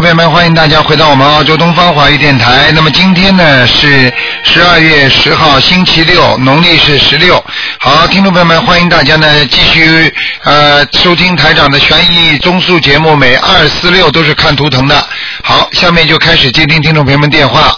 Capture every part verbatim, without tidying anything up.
朋友们，欢迎大家回到我们澳洲东方华语电台。那么今天呢是十二月十号星期六，农历是十六。好，听众朋友们，欢迎大家呢继续呃收听台长的悬疑综述节目，每二四六都是看图腾的。好，下面就开始接听听众朋友们电话。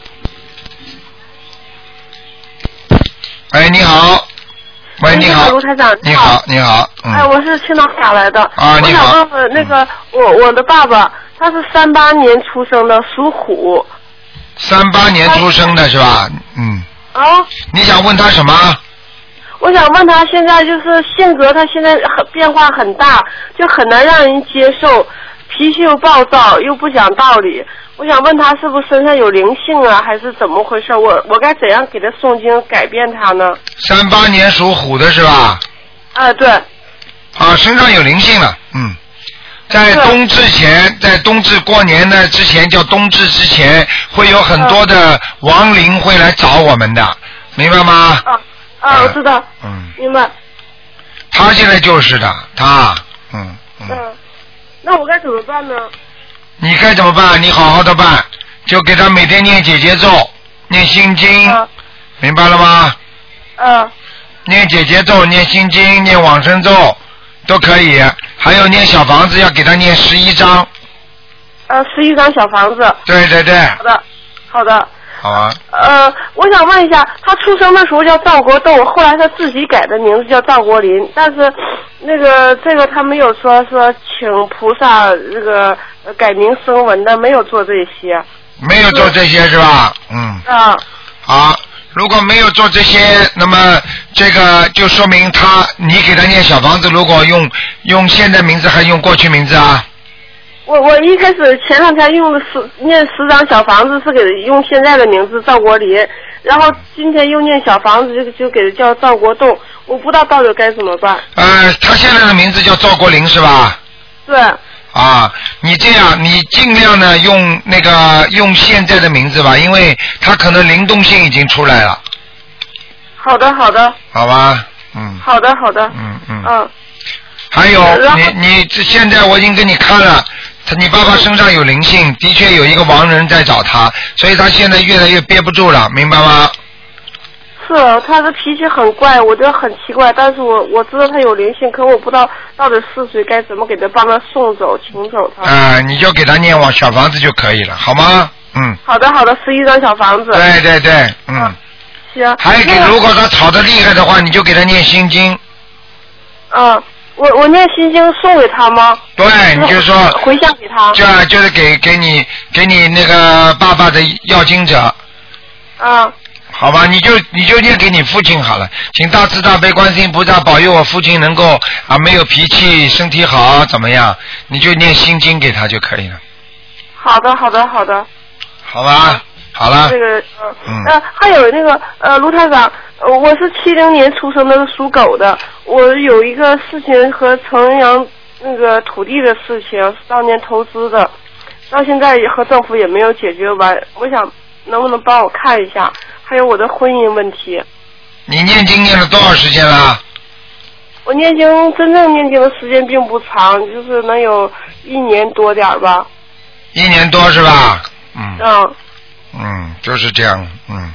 哎，你好。喂，你好， 卢台长。 你好，你好。嗯、 哎，我是青岛打来的。 啊，你好。 我想问问那个，我我的爸爸，他是三八年出生的，属虎。 三八年出生的是吧？嗯。 啊。 你想问他什么？ 我想问他现在就是性格，他现在很变化很大，就很难让人接受，脾气又暴躁，又不讲道理。我想问他是不是身上有灵性啊，还是怎么回事？我我该怎样给他诵经改变他呢？ 三八年属虎的是吧？ 啊，对。 啊，身上有灵性了，嗯，在冬至前，在冬至过年的之前，叫冬至之前，会有很多的亡灵会来找我们的，明白吗？ 啊啊，我知道。 嗯。 明白。 他现在就是的，他，嗯嗯。 嗯，那我该怎么办呢？ 你该怎么办？你好好的办，就给他每天念姐姐咒，念心经，啊、明白了吗？ 嗯、啊。 念姐姐咒，念心经，念往生咒都可以，还有念小房子要给他念十一章。 呃，十一张小房子。 对对对。 好的，好的。 好啊。 呃，我想问一下，他出生的时候叫赵国栋，后来他自己改的名字叫赵国林，但是那个这个他没有说说请菩萨这个改名声文的，没有做这些。 没有做这些是吧？嗯。 啊。 好，如果没有做这些，那么这个就说明他，你给他念小房子，如果用用现在名字还用过去名字啊？ 我我一开始前两天用的十念十张小房子是给用现在的名字赵国林，然后今天又念小房子就就给叫赵国栋，我不知道到底该怎么办。 呃，他现在的名字叫赵国林是吧？ 对。 啊，你这样，你尽量呢用那个用现在的名字吧，因为他可能灵动性已经出来了。 好的，好的。 好吧，嗯。 好的，好的。 嗯嗯。 嗯。 还有，你你现在我已经给你看了。你爸爸身上有灵性，的确有一个亡人在找他，所以他现在越来越憋不住了，明白吗？ 是，他的脾气很怪，我觉得很奇怪，但是我我知道他有灵性，可我不知道到底是谁，该怎么给他帮他送走、请走他。 啊、呃，你就给他念往小房子就可以了，好吗？嗯。 好的，好的，十一张小房子。 对对对，嗯。啊、 行。 还给，如果他吵得厉害的话，你就给他念心经。 嗯。我我念心经送给他吗？ 对，你就说回向给他。 就就是给给你给你那个爸爸的要经者。 啊。 好吧，你就你就念给你父亲好了，请大慈大悲观世音菩萨保佑我父亲能够啊没有脾气，身体好怎么样？你就念心经给他就可以了。 好的，好的，好的。 好吧。好了。 这个呃嗯呃还有那个呃卢台长，呃我是七零年出生的，属狗的。我有一个事情和城阳那个土地的事情，当年投资的，到现在和政府也没有解决完。我想能不能帮我看一下？还有我的婚姻问题。 你念经念了多少时间了？ 我念经真正念经的时间并不长，就是能有一年多点吧。 一年多是吧？嗯。 嗯。 嗯，就是这样，嗯，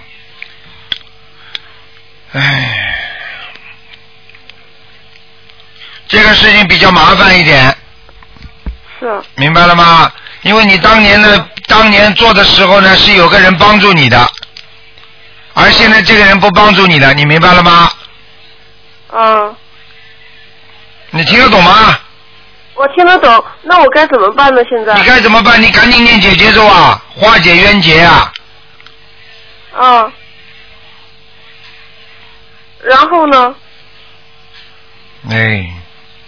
唉，这个事情比较麻烦一点。 是。 明白了吗？因为你当年的当年做的时候呢，是有个人帮助你的，而现在这个人不帮助你的，你明白了吗？ 嗯。 你听得懂吗？ 我听得懂，那我该怎么办呢？现在你该怎么办？你赶紧念姐姐咒啊，化解冤结啊。 啊。然后呢？ 哎，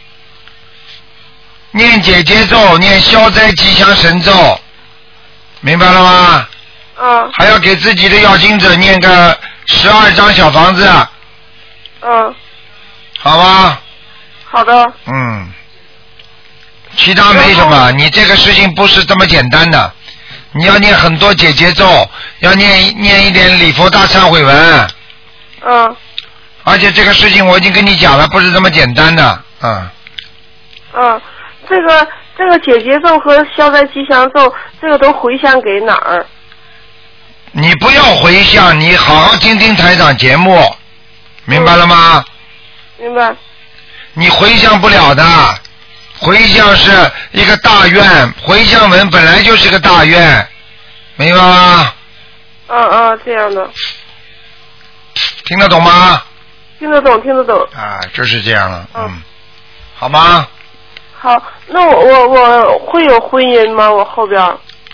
念姐姐咒，念消灾吉祥神咒，明白了吗？ 嗯。 还要给自己的要经者念个十二张小房子。 嗯。 好吧。 好的。 嗯。其他没什么，你这个事情不是这么简单的，你要念很多解结咒，要念念一点礼佛大忏悔文。 嗯。 而且这个事情我已经跟你讲了，不是这么简单的，嗯。 嗯，这个这个解结咒和消灾吉祥咒，这个都回向给哪儿？ 你不要回向，你好好听听台长节目，明白了吗？ 嗯、明白。 你回向不了的，回向是一个大愿，回向文本来就是个大愿，明白吗？ 嗯嗯，这样的。 听得懂吗？ 听得懂，听得懂。 啊，就是这样了，嗯，嗯好吗？ 好，那我我我会有婚姻吗？我后边。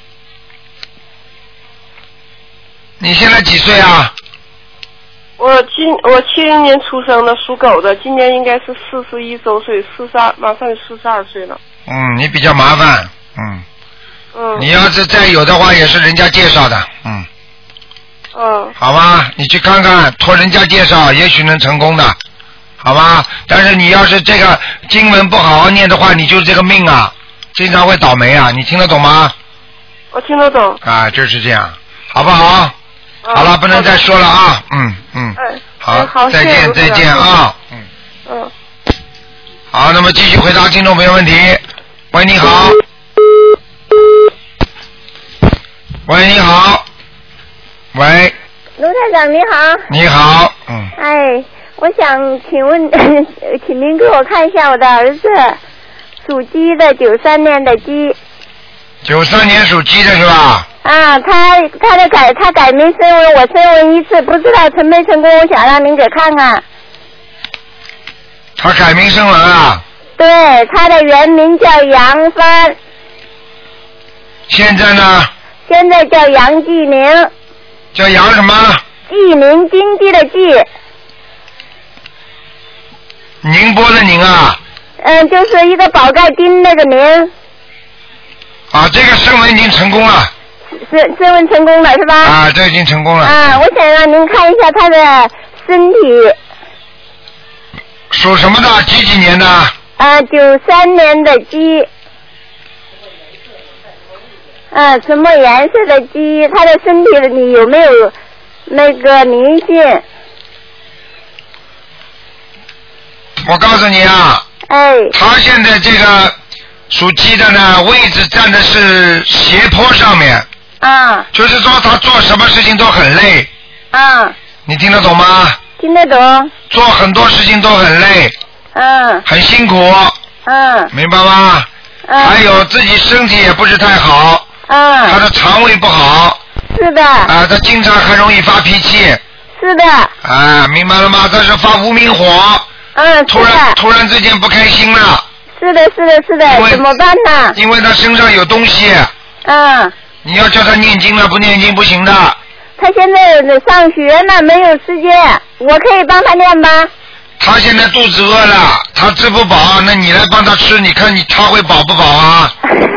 你现在几岁啊？ 我今我七零年出生的，属狗的，今年应该是四十一周岁，四十二，马上就四十二岁了。 嗯，你比较麻烦，嗯。 嗯。 你要是再有的话，也是人家介绍的，嗯。 嗯。 好吧，你去看看，托人家介绍，也许能成功的，好吧？但是你要是这个经文不好好念的话，你就是这个命啊，经常会倒霉啊，你听得懂吗？ 我听得懂。 啊，就是这样，好不好？好了，不能再说了啊，嗯嗯， 哎， 好， 好， 再见再见啊，嗯嗯， 好，那么继续回答听众朋友问题。喂，你好。喂，你好。喂。 卢台长你好。 你好，嗯。 哎，我想请问，请您给我看一下我的儿子，属鸡的，九三年的鸡。 九三年属鸡的是吧？ 啊，他他的改他改名声纹，我声纹一次，不知道成没成功，我想让您给看看。 他改名声纹啊？ 对，他的原名叫杨帆。 现在呢？ 现在叫杨继明。 叫杨什么？ 继明，经济的继。 宁波的宁啊？ 嗯，就是一个宝盖丁那个名。 啊，这个声纹已经成功了。 是声纹成功了是吧？ 啊，这已经成功了。 啊，我想让您看一下他的身体。 属什么的？几几年的？ 啊，九三年的鸡。啊，什么颜色的鸡？他的身体里有没有那个灵性？ 我告诉你啊。 哎。 他现在这个属鸡的呢，位置站的是斜坡上面。 啊。 就是说他做什么事情都很累。 啊。 你听得懂吗？ 听得懂。 做很多事情都很累。 嗯。 很辛苦。 嗯。 明白吗？ 嗯。 还有自己身体也不是太好。 嗯。 他的肠胃不好。 是的。 啊，他经常很容易发脾气。 是的。 啊，明白了吗？他是发无名火。 嗯。 突然突然之间不开心了。 是的，是的，是的，怎么办呢？ 因为他身上有东西。 嗯。 你要叫他念经了，不念经不行的。 他现在上学呢，没有时间，我可以帮他念吗？ 他现在肚子饿了，他吃不饱，那你来帮他吃，你看你他会饱不饱啊？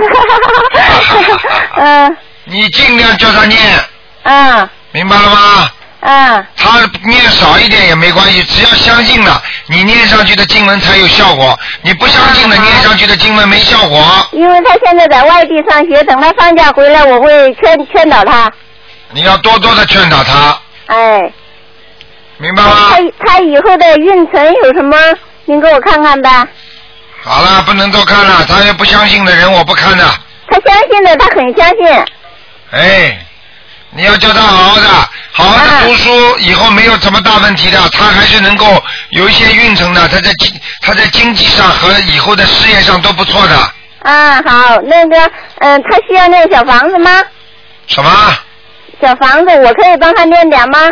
嗯。 你尽量叫他念。 嗯。 明白了吗？ 嗯。 他念少一点也没关系，只要相信了，你念上去的经文才有效果。你不相信了，念上去的经文没效果。 因为他现在在外地上学，等他放假回来，我会劝劝导他。 你要多多的劝导他。 哎。 明白吗？ 他他以后的运程有什么？您给我看看呗。 好了，不能多看了，他也不相信的人我不看的。 他相信的，他很相信。 哎，你要叫他好好的，好好的读书，啊、以后没有什么大问题的，他还是能够有一些运程的，他在经他在经济上和以后的事业上都不错的。 啊，好，那个，嗯、呃，他需要那个小房子吗？ 什么？ 小房子，我可以帮他念点吗？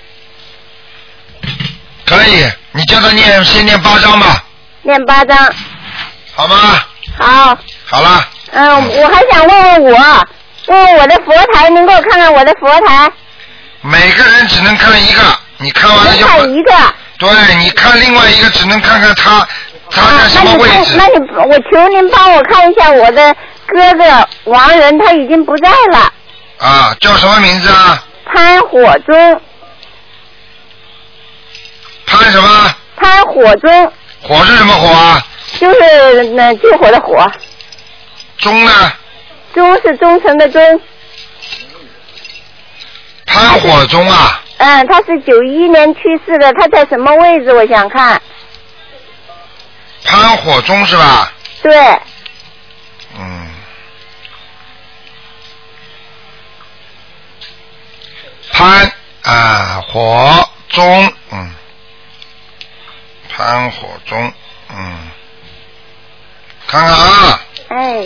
可以，你叫他念，先念八章吧。 念八章。 好吗？ 好。 好了。 嗯，我还想问问我，问问我的佛台，您给我看看我的佛台。 每个人只能看一个，你看完了就。 看一个。 对，你看另外一个只能看看他他在什么位置。 啊、那你那你我求您帮我看一下我的哥哥亡人，他已经不在了。 啊，叫什么名字啊？ 潘火中。 潘什么？ 潘火中。 火是什么火啊？ 就是那救火的火。 忠呢？ 忠是忠诚的忠。 潘火忠啊？ 嗯，他是九一年去世的，他在什么位置？我想看。 潘火忠是吧？ 对。 潘啊火中，嗯，潘火中，嗯，看看啊。 哎。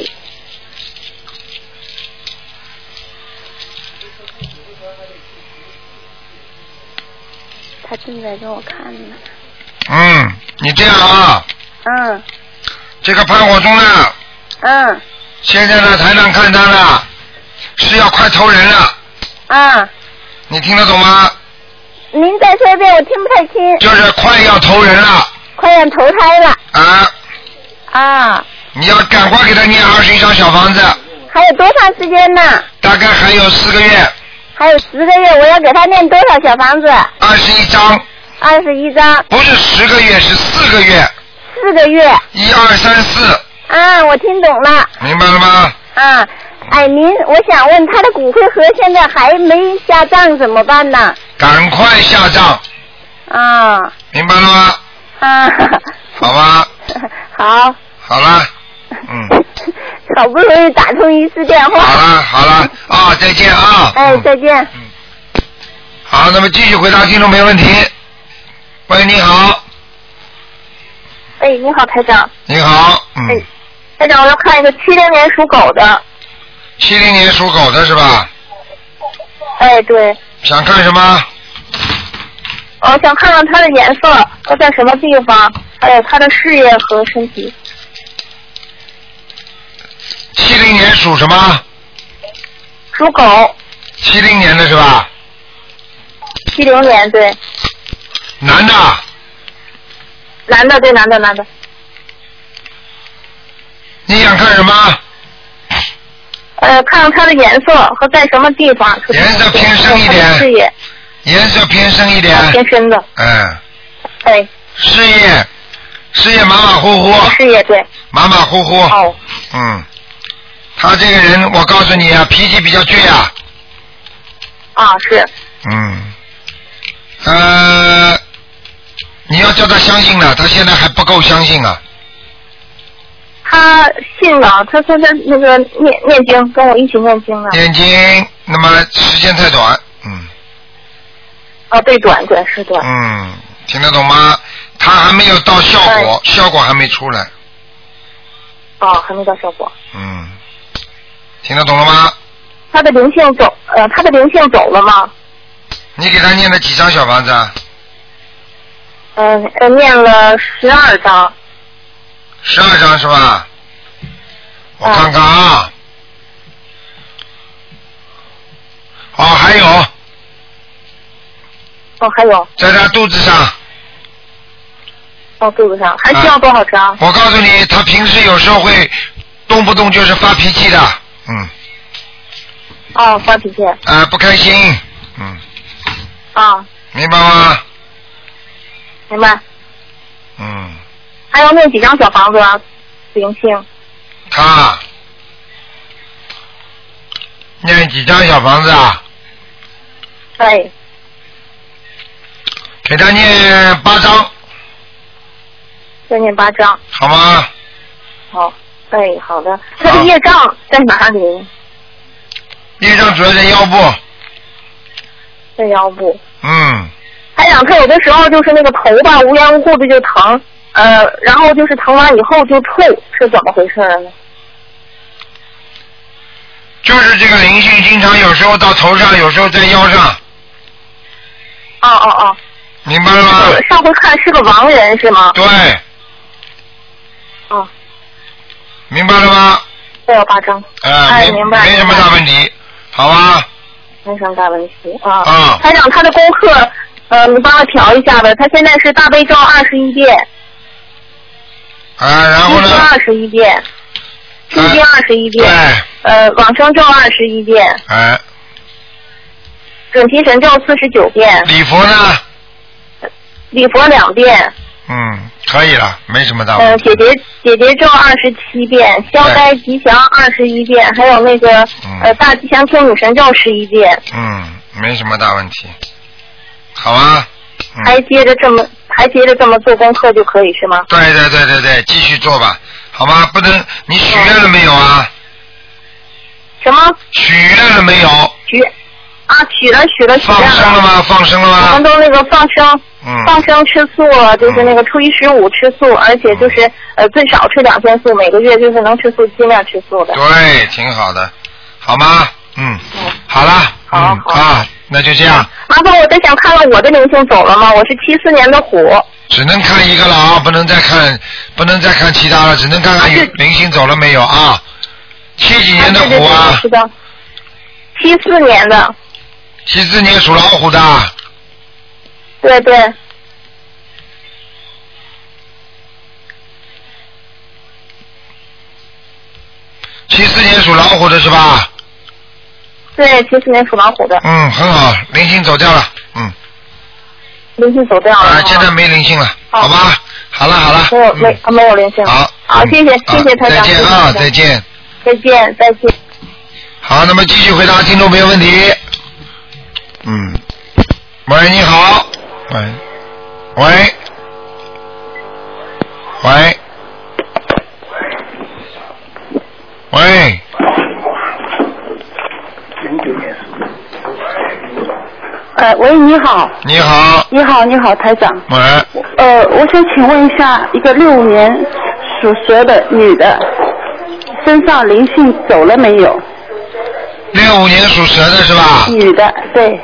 他正在给我看呢。 嗯，你这样啊。 嗯。 这个潘火中呢？ 嗯。 现在呢，台长看他呢，是要快投人了。 啊。 你听得懂吗？ 您再说一遍，我听不太清。 就是快要投人了。 快要投胎了。 啊。 啊。 你要赶快给他念二十一张小房子。 还有多长时间呢？ 大概还有四个月。 还有十个月，我要给他念多少小房子？ 二十一张。 二十一张。 不是十个月，是四个月。 四个月。 一二三四。 啊，我听懂了。 明白了吗？ 啊，哎，您，我想问他的骨灰盒现在还没下葬怎么办呢？ 赶快下葬。 啊。 明白了吗？ 啊。 好吧。 好。 好了。嗯。 好不容易打通一次电话。 好了好了啊，再见啊。 哎，再见。 嗯。好，那么继续回答听众没问题。喂，你好。 哎，你好，台长。 你好。嗯。 哎，台长，我要看一个七零年属狗的。 七零年属狗的是吧？ 哎，对。 想看什么？ 我想看看它的颜色，它在什么地方，还有它的事业和身体。 七零年属什么？ 属狗。 七零年的是吧？ 七零年，对。 男的。 男的，对，男的，男的。 你想看什么？ 呃，看看它的颜色和在什么地方。 颜色偏深一点。 事业。 颜色偏深一点。 偏深的。 嗯。 对。 事业，事业马马虎虎。 事业对。 马马虎虎。 哦。 嗯。他这个人，我告诉你啊，脾气比较倔啊。 啊，是。 嗯。呃，你要叫他相信了，他现在还不够相信啊。 他信了，他他他那个念念经，跟我一起念经了。 念经，那么时间太短，嗯。 哦，对，短短是短。 嗯，听得懂吗？他还没有到效果，效果还没出来。 哦，还没到效果。 嗯，听得懂了吗？ 他的灵性走，呃，他的灵性走了吗？ 你给他念了几张小房子啊？ 嗯、呃，念了十二张。 十二张是吧？我看看啊。哦，还有。 哦，还有。 在他肚子上。 哦，肚子上还需要多少张？ 啊、我告诉你，他平时有时候会动不动就是发脾气的，嗯。 哦，发脾气。 啊，不开心，嗯。 啊。 明白吗？ 明白。 嗯。 还要念几张小房子啊？灵性。 他念几张小房子啊？ 对。 给他念八张。 再念八张。 好吗？ 好，哎，好的。他的业障在哪里？ 业障主要在腰部。 在腰部。 嗯。 台长，他有的时候就是那个头吧，无缘无故的就疼，呃，然后就是疼完以后就吐，是怎么回事呢？ 就是这个灵性经常有时候到头上，有时候在腰上。 哦哦哦。 明白了吗？ 上回看是个亡人是吗？ 对。 哦。 明白了吗？ 再有八张。 呃、 哎，明白。 没什么大问题，好吧？ 没什么大问题啊。 啊。 台长，他的功课，呃，你帮他调一下吧。他现在是大悲咒二十一遍。 啊，然后呢？ 心经二十一遍。心经二十一遍。 对。 呃，往生咒二十一遍。 哎。 准提神咒四十九遍。 礼佛呢？ 礼佛两遍。 嗯，可以了，没什么大问呃， 题。 姐姐姐姐咒二十七遍，消灾吉祥二十一遍，还有那个、 嗯、 呃大吉祥天女神咒十一遍。 嗯，没什么大问题。好啊。嗯、 还接着这么还接着这么做功课就可以是吗？ 对对对对对，继续做吧，好吗？不能，你许愿了没有啊？ 什么？ 许愿了没有？ 许啊啊，许了许了许放愿了。 生了吗？放生了吗？ 我们都那个放生， 嗯， 放生吃素了，就是那个初一十五吃素，而且就是呃最少吃两天素，每个月就是能吃素尽量吃素的。 对，挺好的，好吗？嗯，好了， 好嗯好啊，那就这样， 麻烦我再想看看我的灵性走了吗？我是七四年的虎。 只能看一个了啊，不能再看，不能再看其他了，只能看看有灵性走了没有啊？七几年的啊对对对， 虎啊我？知道。七四年的， 七四年属老虎的， 对对， 七四年属老虎的是吧？ 对，七四年属老虎的， 嗯，很好，灵性走掉了，嗯， 灵性走掉了。 啊，现在没灵性了， 好好吧？好了好了， 没有没嗯啊没有灵性。 好， 好，谢谢嗯谢谢台长。 再见啊，再见。 再见再见。 好，那么继续回答听众朋友问题。嗯，喂，你好，喂，喂，喂，喂， 呃，喂，你好， 你好， 你好，你好，台长。 喂， 呃，我想请问一下，一个六五年属蛇的女的，身上灵性走了没有？ 六五年属蛇的是吧？ 女的，对。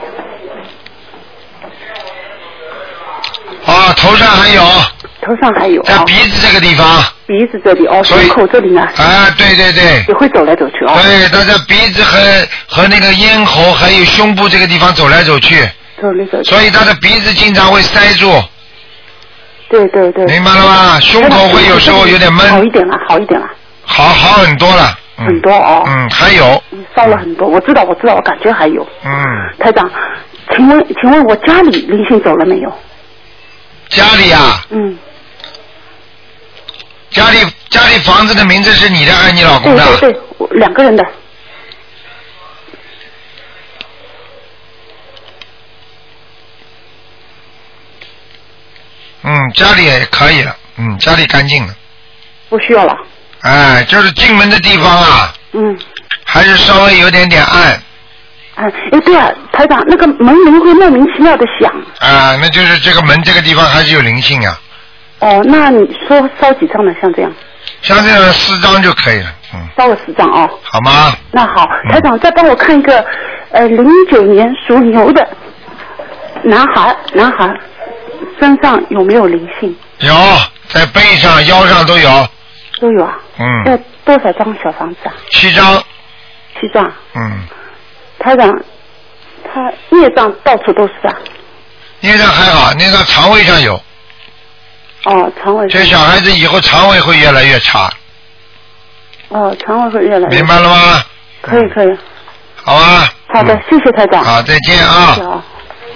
啊，头上还有， 头上还有。哦、 在鼻子这个地方。 鼻子这里哦，胸口这里呢。 啊，对对对。 也会走来走去哦。 对，他在鼻子和和那个咽喉还有胸部这个地方走来走去。 走来走去。 所以他的鼻子经常会塞住。 对对对。 明白了吗？胸口会有时候有点闷。 好一点了，好一点了。 好好很多了。嗯、 很多哦。 嗯，还有。 烧了很多，我知道，我知道，我感觉还有。 嗯。 台长，请问，请问我家里灵性走了没有？ 家里啊？ 嗯。 家里家里房子的名字是你的还是你老公的？ 对对对，我两个人的。 嗯，家里也可以了，嗯，家里干净了。 不需要了。 哎，就是进门的地方啊。 嗯。 还是稍微有点点暗。 哎，哎，对啊，台长，那个门铃会莫名其妙的响。 啊，那就是这个门这个地方还是有灵性啊。 哦，那你说烧几张呢？像这样？ 像这样四张就可以了，嗯。 烧了四张哦。 好吗？ 那好，台长、嗯、再帮我看一个，呃，零九年属牛的男孩，男孩身上有没有灵性？ 有，在背上、腰上都有。 都有啊。 嗯。 要多少张小房子啊？ 七张。 七张。 嗯。 台长，他孽障到处都是啊。 孽障还好，孽障肠胃上有。 哦，肠胃。 这小孩子以后肠胃会越来越差。 哦，肠胃会越来越差。 明白了吗？ 可以可以。 好啊。 好的，嗯、谢谢台长。 好，再见啊。 谢谢啊。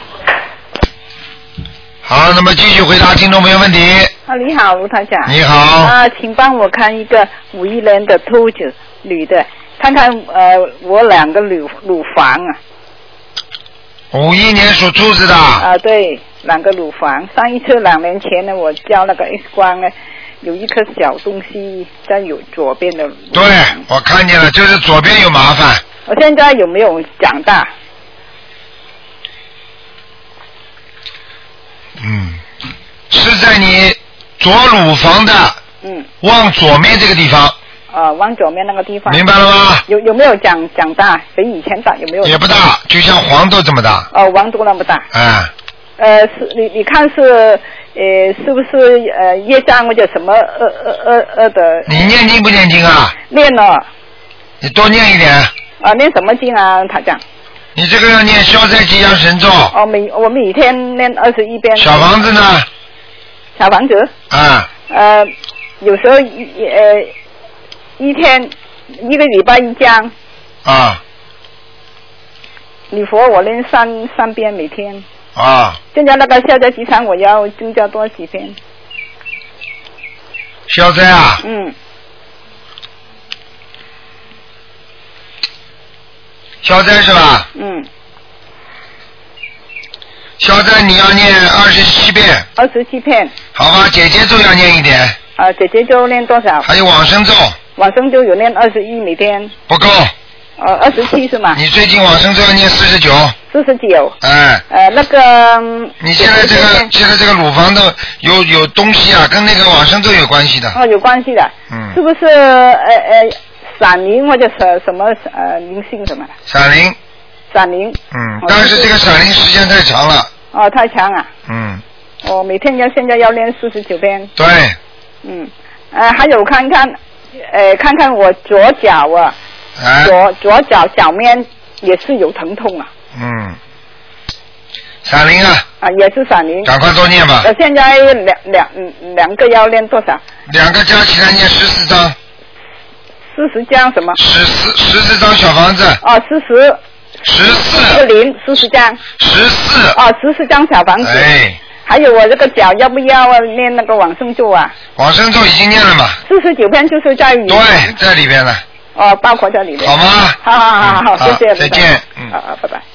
好，那么继续回答听众朋友问题。 啊，你好，卢台长。 你好。 啊，请帮我看一个五一年的兔子，女的，看看呃我两个乳乳房啊。 五一年属兔子的。 啊，对，两个乳房。上一次两年前呢，我照那个 X 光呢，有一颗小东西在有左边的。 对，我看见了，就是左边有麻烦。 我现在有没有长大？ 嗯，是在你左乳房的， 嗯， 往左面这个地方。 啊，往左面那个地方。 明白了吗？ 有有没有长长大？比以前大有没有？ 也不大，就像黄豆这么大。 哦，黄豆那么大。 哎。 呃，是你你看是呃是不是呃业障或者什么呃呃呃呃的？ 你念经不念经啊？ 念了。 你多念一点。 啊，念什么经啊，台长？ 你这个要念消灾吉祥神咒。 哦，每我每天念二十一遍。 小房子呢？ 小房子。 啊。 呃，有时候一呃一天一个礼拜一张。 啊。 礼佛我念三三遍每天。 啊。 现在那个消灾吉祥我要增加多几遍？ 消灾啊？ 嗯。 消灾是吧？ 嗯。 消灾你要念二十七遍。 二十七遍。 好吧，姐姐咒要念一点。 啊，姐姐咒念多少？ 还有往生咒。 往生咒有念二十一每天。 不够。 呃，二十七是吗？ 你最近往生咒要念四十九。 四十九。 哎。 呃，那个。 你现在这个现在这个乳房的有有东西啊，跟那个往生咒有关系的。 哦，有关系的。 嗯。 是不是呃呃闪灵或者什什么呃灵性什么的？ 闪灵。 闪灵。 嗯，但是这个闪灵时间太长了。 哦，太长啊。 嗯。 我、哦、每天要现在要练四十九遍。 对。 嗯，呃，还有看看，呃，看看我左脚啊， 哎、 左左脚脚面也是有疼痛啊。 嗯。闪灵啊。 啊，也是闪灵。 赶快多念吧。 我现在两两两个要练多少？ 两个加起来念十四张。 四十张什么？ 十四十四张小房子。 哦，四十。 十四。 一个零，四十张。 十四。 哦，十四张小房子。 哎。 还有我这个脚要不要念那个往生咒啊？ 往生咒已经念了嘛？ 四十九篇就是在里面。 对，在里边了。 哦，包括在里面。 好吗？ 好好好好， 嗯、 谢谢。 再见。嗯。 好好，拜拜。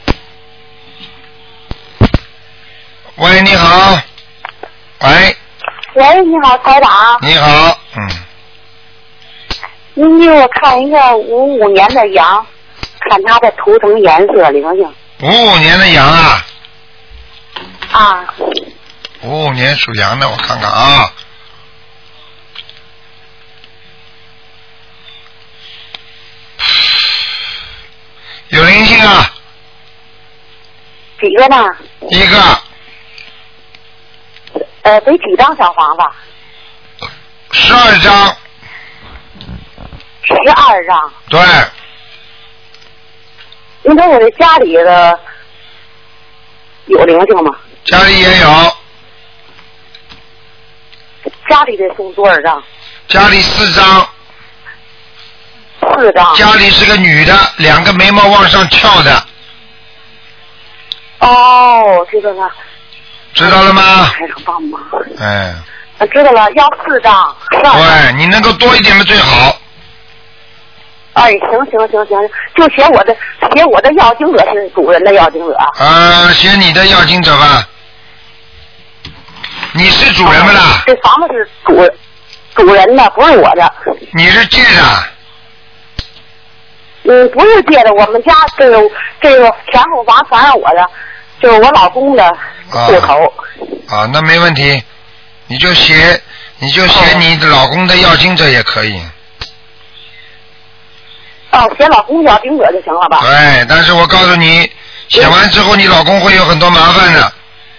喂，你好。喂。 喂，你好，台长。 你好，嗯。 您给我看一个五五年的羊，看它的图腾颜色灵性。 五五年的羊啊。 啊。 五五年属羊的，我看看啊。有灵性啊。 几个呢？ 一个。 呃，得几张小房子？ 十二张。 十二张。 对。 您说我这家里的有灵性吗？ 家里也有。 家里得送多少张？ 家里四张。 四张。 家里是个女的，两个眉毛往上翘的。 哦，知道了。 知道了吗？ 台长帮忙。 哎。 知道了，要四张。 对，你能够多一点的最好。 哎，行行行行，就写我的写我的要经者是主人的要经者。 呃，写你的要经者吧。你是主人不啦、哦？ 这房子是主主人的，不是我的。 你是借的？ 嗯，不是借的，我们家这个这个前后房全是我的，就是我老公的户口。 啊，啊那没问题，你就写你就写你的老公的要经者也可以。 哦，写老公要经者就行了吧？ 对，但是我告诉你，写完之后你老公会有很多麻烦的。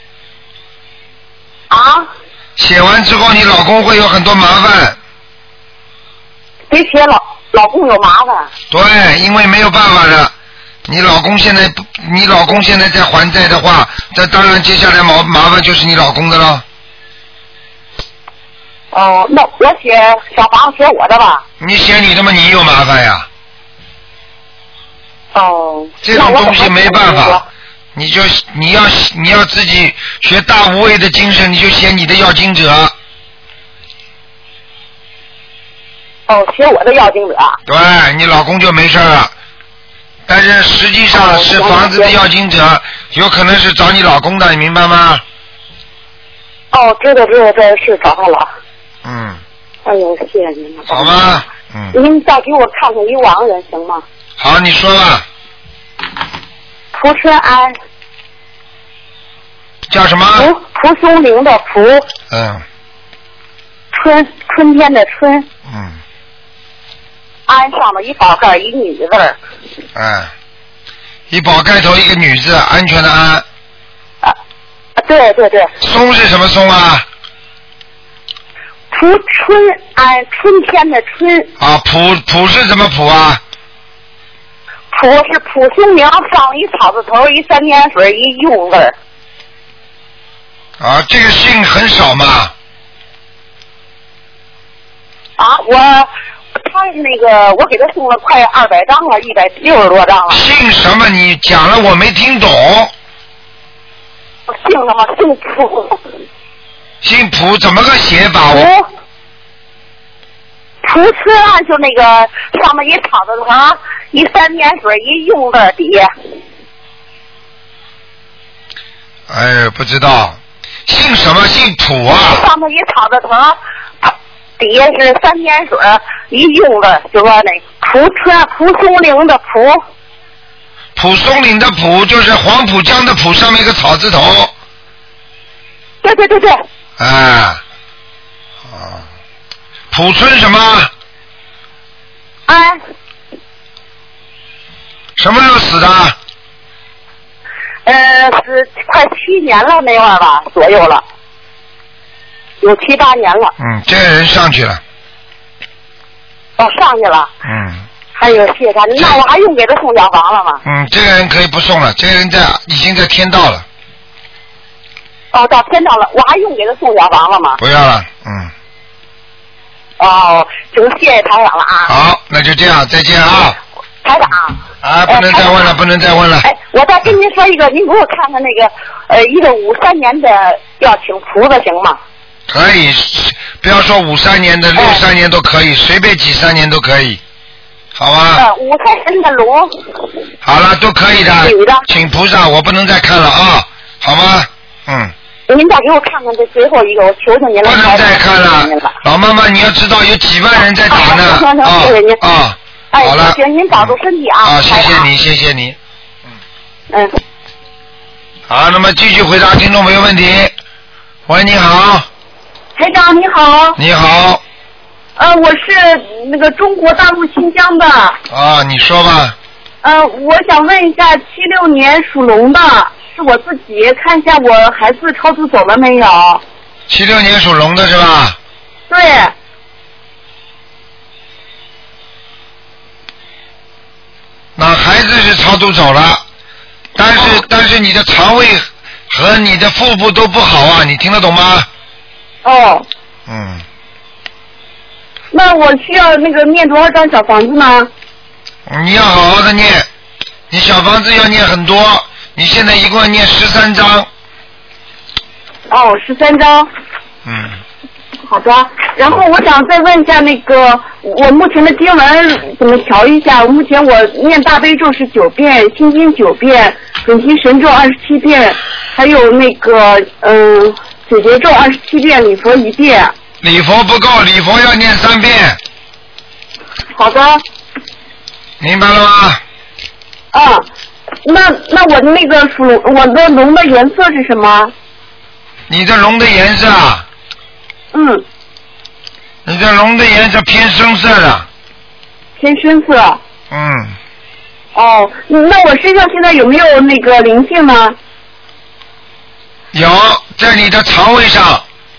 啊？ 写完之后你老公会有很多麻烦。 得写老老公有麻烦。 对，因为没有办法的。你老公现在你老公现在在还债的话，这当然接下来麻麻烦就是你老公的了。 哦，那我写小房写我的吧。 你写你的嘛，你有麻烦呀。 哦。 这种东西没办法，你就你要你要自己学大无畏的精神，你就写你的要经者。 哦，写我的要经者。 对，你老公就没事了。但是实际上是房子的要经者，有可能是找你老公的，你明白吗？ 哦，知道知道，这是找他了。 嗯。 哎呦，谢谢您了。 好吗？嗯。 您再给我看看一亡人行吗？ 好，你说吧。 蒲春安。 叫什么？ 蒲蒲松龄的蒲。 嗯。 春春天的春。 嗯。 安上面一宝盖一女字儿。 哎。一宝盖头一个女字，安全的安。 啊，对对对。 松是什么松啊？ 蒲春安，春天的春。 啊，蒲蒲是怎么蒲啊？ 蒲是蒲松龄上一草字头一三点水一用字儿。 啊，这个姓很少嘛。 啊，我他那个我给他送了快二百张了，一百六十多张了。 姓什么？你讲了我没听懂。 姓什么？姓蒲。 姓蒲怎么个写法？我。 蒲春安就那个上面一草字头，一三点水一用字底下。 哎，不知道，姓什么？姓蒲啊。 上面一草字头，底下是三点水一用字，就说那蒲春蒲松龄的蒲。 蒲蒲松龄的蒲就是黄浦江的浦上面一个草字头。 对对对对。 哎，啊，蒲春什么？ 哎。 什么时候死的？ 呃，是快七年了那会儿吧，左右了，有七八年了。 嗯，这个人上去了。 哦，上去了。 嗯。 还有谢谢他，那我还用给他送小房了吗？ 嗯，这个人可以不送了，这个人在已经在天道了。 哦，到天道了，我还用给他送小房了吗？ 不要了，嗯。 哦，行，谢谢台长了啊。 好，那就这样，再见啊。 台长。 啊，不能再问了，不能再问了。 哎，我再跟您说一个，您给我看看那个，呃，一个五三年的要请菩萨行吗？ 可以，不要说五三年的，六三年都可以，随便几三年都可以，好吧？ 呃，五三年的龙。 好了，都可以的。 女的。 请菩萨，我不能再看了啊，好吗？嗯。 您再给我看看这最后一个，我求求您了。 不能再看了，老妈妈，你要知道有几万人在打呢。 啊，行行，谢谢您。 啊。 哎， 好了， 行，您保重身体啊！ 啊，谢谢你，谢谢你。 嗯。嗯。 好，那么继续回答听众朋友问题。喂，你好。 台长你好。 你好。 呃，我是那个中国大陆新疆的。 啊，你说吧。 呃，我想问一下，七六年属龙的，是我自己，看一下我孩子超度走了没有？ 七六年属龙的是吧？ 对。 那孩子是超度走了，但是、哦、但是你的肠胃和你的腹部都不好啊，你听得懂吗？ 哦。 嗯。 那我需要那个念多少张小房子呢？ 你要好好的念，你小房子要念很多，你现在一共要念十三章。 哦，十三章。 嗯。 好的，然后我想再问一下那个，我目前的经文怎么调一下？目前我念大悲咒是九遍，心经九遍，准提神咒二十七遍，还有那个嗯解结咒二十七遍，礼佛一遍。 礼佛不够，礼佛要念三遍。 好的。 明白了吗？ 啊，那那我那个属我的龙的颜色是什么？ 你的龙的颜色啊？ 嗯。 你的龙的颜色偏深色的。 偏深色。 嗯。 哦，那我身上现在有没有那个灵性呢？ 有，在你的肠胃上。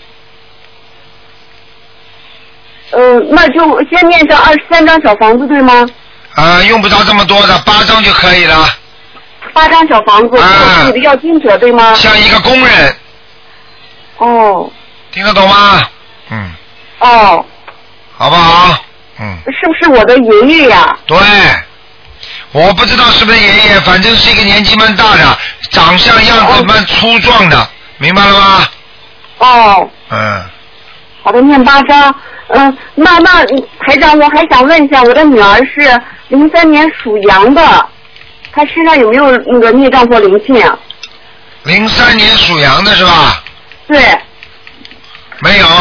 嗯，那就先念上二十三张小房子，对吗？ 啊、呃，用不着这么多的，八张就可以了。 八张小房子， 啊， 自己的要经者，对吗？ 像一个工人。 哦。 听得懂吗？嗯。 哦。 好不好？嗯。 是不是我的爷爷呀？ 对。我不知道是不是爷爷，反正是一个年纪蛮大的，长相样子蛮粗壮的，哦、明白了吗？ 哦。 嗯。 好的，念八章。嗯，那那台长，我还想问一下，我的女儿是零三年属羊的，她身上有没有那个孽障或灵性啊？ 零三年属羊的是吧？ 对。 没有。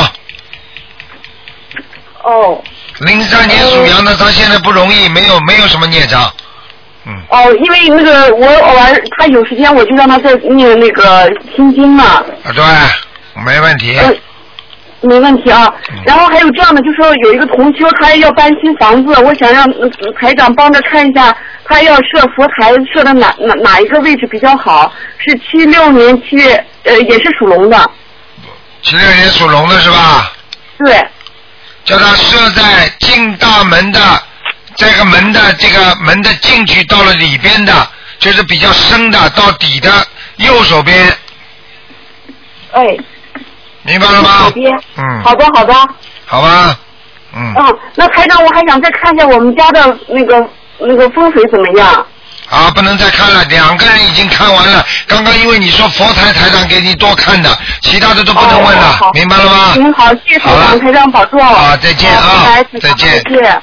哦。 零三年属羊的，她现在不容易，没有没有什么孽障。嗯。 哦，因为那个我偶尔她有时间，我就让她再念那个心经嘛。 啊，对，没问题。 嗯没问题啊，然后还有这样的，就说有一个同修他要搬新房子，我想让台长帮着看一下，他要设佛台设的哪哪哪一个位置比较好？是七六年七月，呃，也是属龙的。 七六年属龙的是吧？ 对。 叫他设在进大门的这个门的这个门的进去到了里边的，就是比较深的到底的右手边。 哎。 明白了吗？ 嗯。好的，好的。 好吧。嗯。 嗯，那台长，我还想再看一下我们家的那个那个风水怎么样？ 啊，不能再看了，两个人已经看完了。刚刚因为你说佛台台长给你多看的，其他的都不能问了， 哦、 明白了吗？ 行，好，谢谢台长，台长保重。 啊，再见啊，再见。 再见。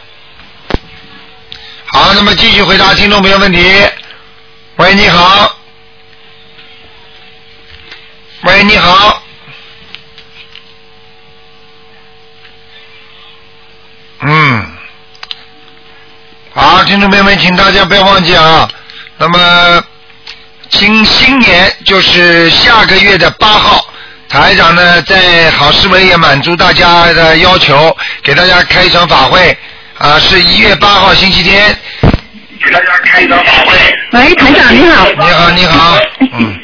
好，那么继续回答听众朋友问题。喂，你好。喂，你好。嗯，好，听众朋友们，请大家不要忘记啊。 那么新新年就是下个月的八号，台长呢在好思维也满足大家的要求，给大家开一场法会啊，是一月八号星期天，给大家开一场法会。 喂，台长你好。 你好，你好。嗯。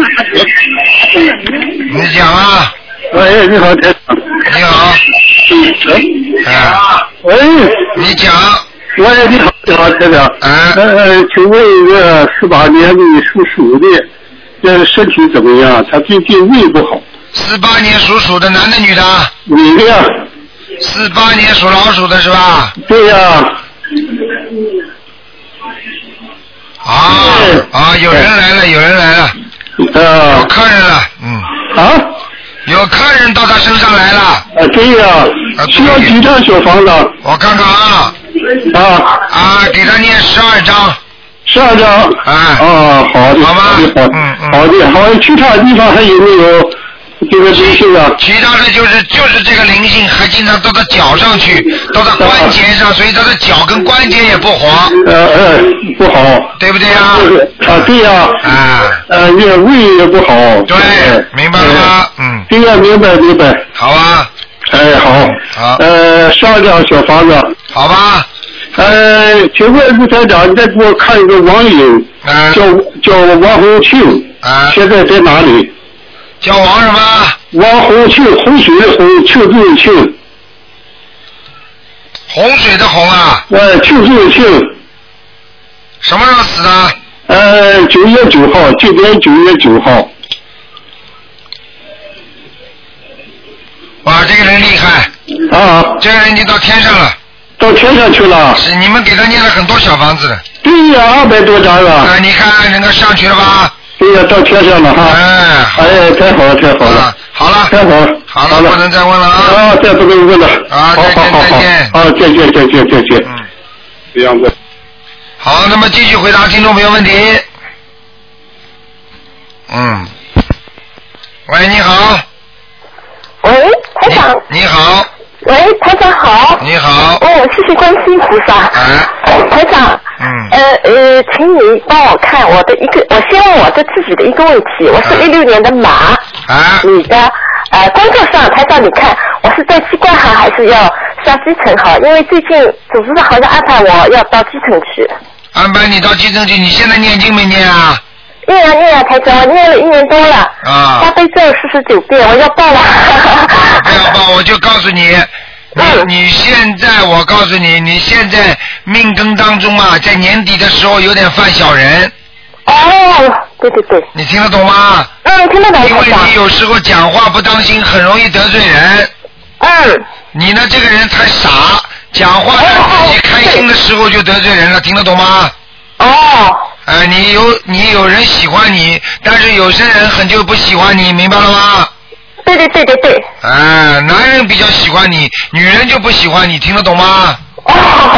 你讲啊。 喂，你好，台长。 你好。 喂。 啊。 喂。 你讲。 喂，你好，你好，台长。 啊。 呃，请问一个四八年的属鼠的，这身体怎么样？他最近胃不好。 四八年属鼠的，男的女的？ 女的呀。 四八年属老鼠的是吧？ 对呀。 啊啊！有人来了，有人来了， 啊、 有客人了，嗯。 啊？ 有客人到他身上来了。 啊，对呀、啊。需要几张小房子？ 我看看啊。 啊。 啊，给他念十二章。 十二张。 啊。 啊，好的。 好吗？ 好的， 嗯嗯。 好的，好，其他地方还有没有这个灵性啊？ 其他的就是就是这个灵性，还经常到他脚上去，到他关节上，所以他的脚跟关节也不活。 呃呃，不好。 对不对呀？ 啊，对呀。 啊。 呃，也胃也不好。 对，明白了吗？嗯。 对呀，明白明白。 好啊。 哎，好。 好。 呃，十二张小房子。 好吧。 呃，请问陆台长，你再给我看一个网友， 嗯、 叫叫王红庆， 啊、 现在在哪里？ 叫王什么？ 王红庆，洪水的洪，庆祝的庆。 洪水的洪啊。 呃，庆祝的庆。 什么时候死的？ 呃，九月九号，今年九月九号。 哇，这个人厉害。 啊。 这个人已经到天上了。 到天上去了。 是你们给他念了很多小房子的。 对呀，二百多张了。 啊，你看人家上去了吧？ 对呀，到天上了哈。 哎， 哎，太好了，太好了。 啊、好了。 太好了。 好了，不能再问了啊。 啊，再不能问了。 啊，再见，再见。 啊，再见，再见，再见。 嗯。 这样子。 好，那么继续回答听众朋友问题。嗯。喂，你好。 喂，台长。 你, 你好。 喂，台长好。 你好。 哦，谢谢观世音菩萨。 啊。 台长。 嗯。 呃呃，请你帮我看我的一个，我先问我的自己的一个问题。我是一六年的马。 啊。 女的，呃，工作上，台长你看，我是在机关好还是要上基层好？因为最近组织上好像安排我要到基层去。 安排你到基层去，你现在念经没念啊？ 念啊念啊，台长，我念了一年多了。 啊。 大悲咒四十九遍，我要报了。 不要报，我就告诉你。你你现在，我告诉你，你现在命根当中啊，在年底的时候有点犯小人。 哦，对对对。 你听得懂吗？ 嗯，听得懂。 因为你有时候讲话不当心，很容易得罪人。 嗯。 你呢，这个人太傻，讲话自己开心的时候就得罪人了，听得懂吗？ 哦。 呃，你有你有人喜欢你，但是有些人很就不喜欢你，明白了吗？ 对对对对对。 啊，男人比较喜欢你，女人就不喜欢你，听得懂吗？ 哦。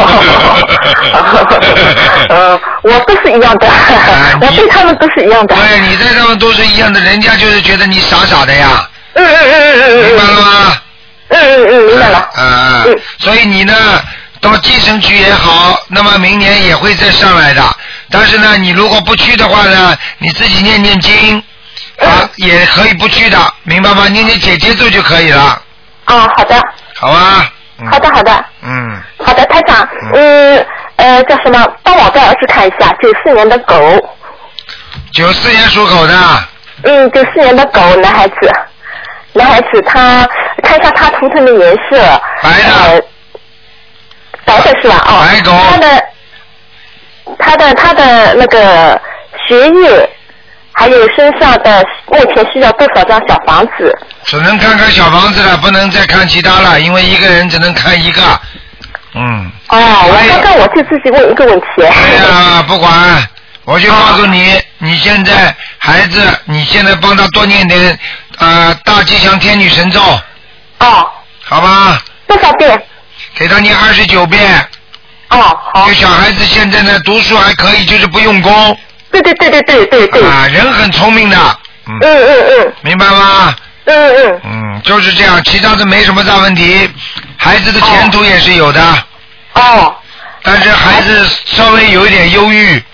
呃，我都是一样的，啊、我对他们都是一样的。 对，你对他们都是一样的，人家就是觉得你傻傻的呀。 嗯嗯嗯嗯嗯。 明白了吗？ 嗯嗯嗯，明白了。 啊啊。嗯。所以你呢，到基层去也好，那么明年也会再上来的。但是呢，你如果不去的话呢，你自己念念经。啊，也可以不去的，明白吗？念念姐姐咒就可以了。 啊，好的。 好吧。嗯、 好的，好的。 嗯。 好的，台长，嗯呃，叫什么？帮我给儿子看一下，九四年的狗。 九四年属狗的。 嗯，九四年的狗，男孩子，男孩子他看一下他图腾的颜色。 白的。 呃、白的是吧？哦。 白狗。 他的，他的他的那个学业。还有身上的目前需要多少张小房子？ 只能看看小房子了，不能再看其他了，因为一个人只能看一个。嗯。 哦，我刚刚我就自己问一个问题。 哎呀，不管，我就告诉你，哦、你现在孩子，你现在帮他多念点呃大吉祥天女神咒。 哦。 好吧。 多少遍？ 给他念二十九遍。 哦，好。 这小孩子现在呢，读书还可以，就是不用功。 对对对对对对对。 啊，人很聪明的。 嗯嗯嗯嗯。 明白吗？ 嗯嗯。 嗯，就是这样，其他的没什么大问题，孩子的前途也是有的。 哦。 但是孩子稍微有一点忧郁，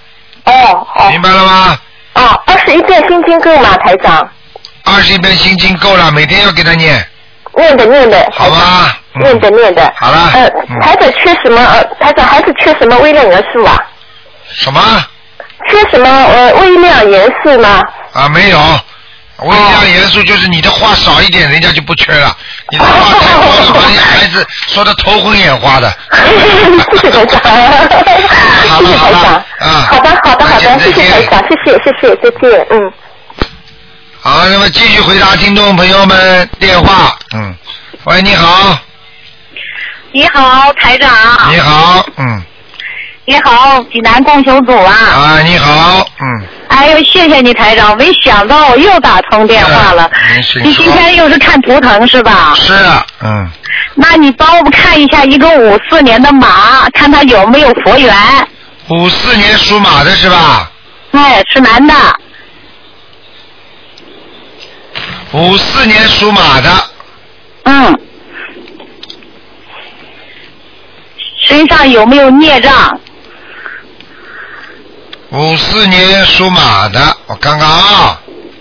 哦哦。 明白了吗？ 哦，二十一遍心经够吗，台长？ 二十一遍心经够了，每天要给他念。 念的念的。 好吧。 嗯、念的念的。 好了。 呃， 嗯、 台长缺什么？呃，台长还是缺什么微量元素啊？ 什么？ 缺什么呃微量元素吗？ 啊，没有。微量元素就是你的话少一点，人家就不缺了。你的话太多了，把人家孩子说的头昏眼花的。 谢谢台长。 好了好了，啊， 好的好的好的，谢谢台长，谢谢谢谢，再见，嗯。 好，那么继续回答听众朋友们电话。嗯，喂，你好。 你好，台长。 你好，嗯。 你好，济南共修组啊。 啊，你好，嗯。 哎呦，谢谢你台长，没想到我又打通电话了。你今天又是看图腾是吧？ 是，嗯。 那你帮我们看一下一个五四年的马，看他有没有佛缘。 五四年属马的是吧？ 哎，是男的。 五四年属马的。 嗯。身上有没有孽障？ 五四年属马的，我看看啊。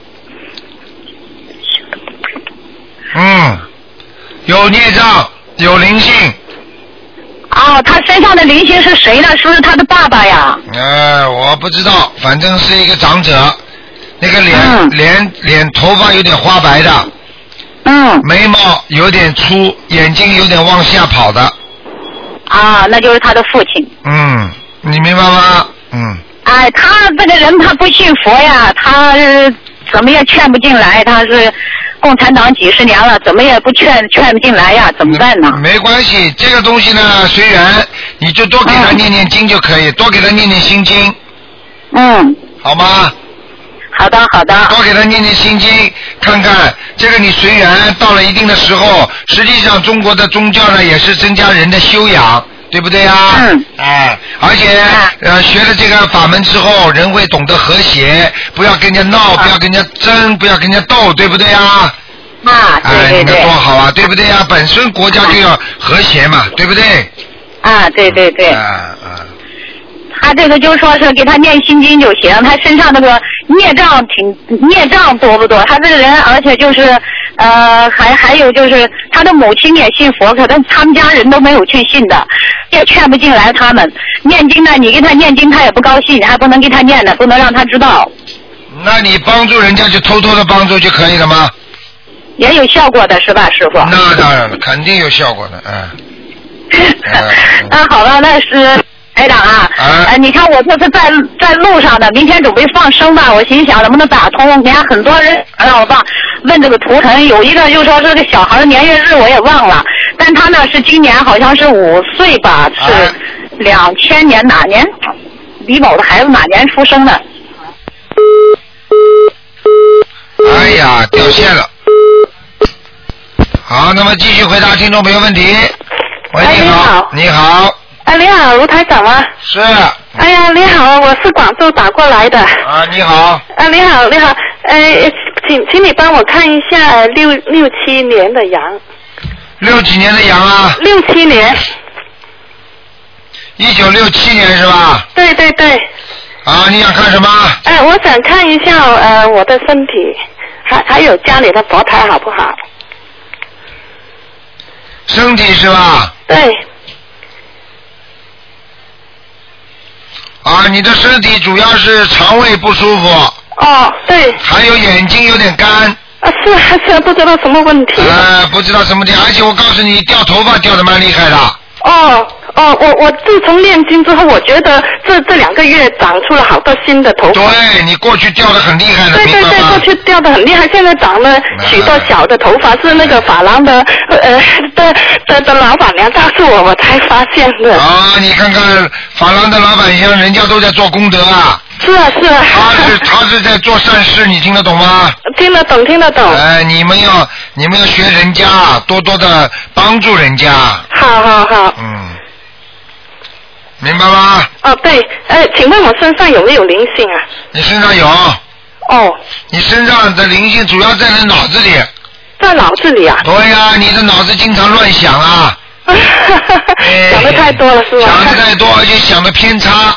嗯，有孽障，有灵性。 哦，他身上的灵性是谁呢？是不是他的爸爸呀？ 呃，我不知道，反正是一个长者，那个脸、嗯、脸脸头发有点花白的。 嗯。 眉毛有点粗，眼睛有点往下跑的。 啊，那就是他的父亲。 嗯，你明白吗？嗯。 哎，他这个人他不信佛呀，他怎么也劝不进来，他是共产党几十年了，怎么也不劝劝不进来呀，怎么办呢？ 没关系，这个东西呢随缘，你就多给他念念经就可以，嗯、多给他念念心经。 嗯。 好吗？ 好的，好的。 多给他念念心经，看看这个你随缘，到了一定的时候，实际上中国的宗教呢也是增加人的修养。对不对呀？ 嗯。 哎，而且呃，学了这个法门之后，人会懂得和谐，不要跟人家闹，不要跟人家争，不要跟人家斗，对不对呀？ 啊，对对对。 哎，多好啊，对不对呀？本身国家就要和谐嘛，对不对？ 啊，对对对。 啊啊。 他这个就说是给他念心经就行，他身上那个孽障挺孽障多不多？他这个人，而且就是呃，还还有就是他的母亲也信佛，可但他们家人都没有去信的，也劝不进来他们。念经呢，你给他念经，他也不高兴，还不能给他念的，不能让他知道。 那你帮助人家就偷偷的帮助就可以了吗？ 也有效果的是吧，师傅？ 那当然了，肯定有效果的，嗯。 那好了，那是。台长啊， 啊呃，你看我这是在在路上的，明天准备放生吧，我心想能不能打通？人家很多人让我忘问这个图腾，有一个就说是个小孩的年月日我也忘了，但他呢是今年好像是五岁吧，是两千年哪年？李某的孩子哪年出生的？ 哎呀，掉线了。好，那么继续回答听众朋友问题。喂，你好，你好。 哎，你好，卢台长吗？ 是。 哎呀，你好，我是广州打过来的。 啊，你好。 啊，你好，你好，呃，请请你帮我看一下六六七年的羊。 六几年的羊啊？ 六七年。 一九六七年是吧？ 对对对。 啊，你想看什么？ 哎、呃，我想看一下呃我的身体，还还有家里的佛台好不好？ 身体是吧？ 对。 啊，你的身体主要是肠胃不舒服。 哦，对。 还有眼睛有点干。 啊，是啊是啊，不知道什么问题。 呃，不知道什么问题，而且我告诉你，掉头发掉得蛮厉害的。 哦哦，我我自从念经之后，我觉得这这两个月长出了好多新的头发。 对，你过去掉得很厉害的， 对对对，过去掉得很厉害，现在长了许多小的头发，是那个发廊的呃的的的老板娘告诉我，我才发现的。 啊，你看看发廊的老板娘，人家都在做功德啊。 是啊是啊。 他是他是在做善事，你听得懂吗？ 听得懂，听得懂。 哎，你们要你们要学人家，多多的帮助人家。 好好好。 嗯。明白吗？ 哦，对，呃，请问我身上有没有灵性啊？ 你身上有。 哦。 你身上的灵性主要在你脑子里。 在脑子里啊？ 对呀、啊，你的脑子经常乱想啊。 想的太多了是吧？ 想的太多，而且想的偏差。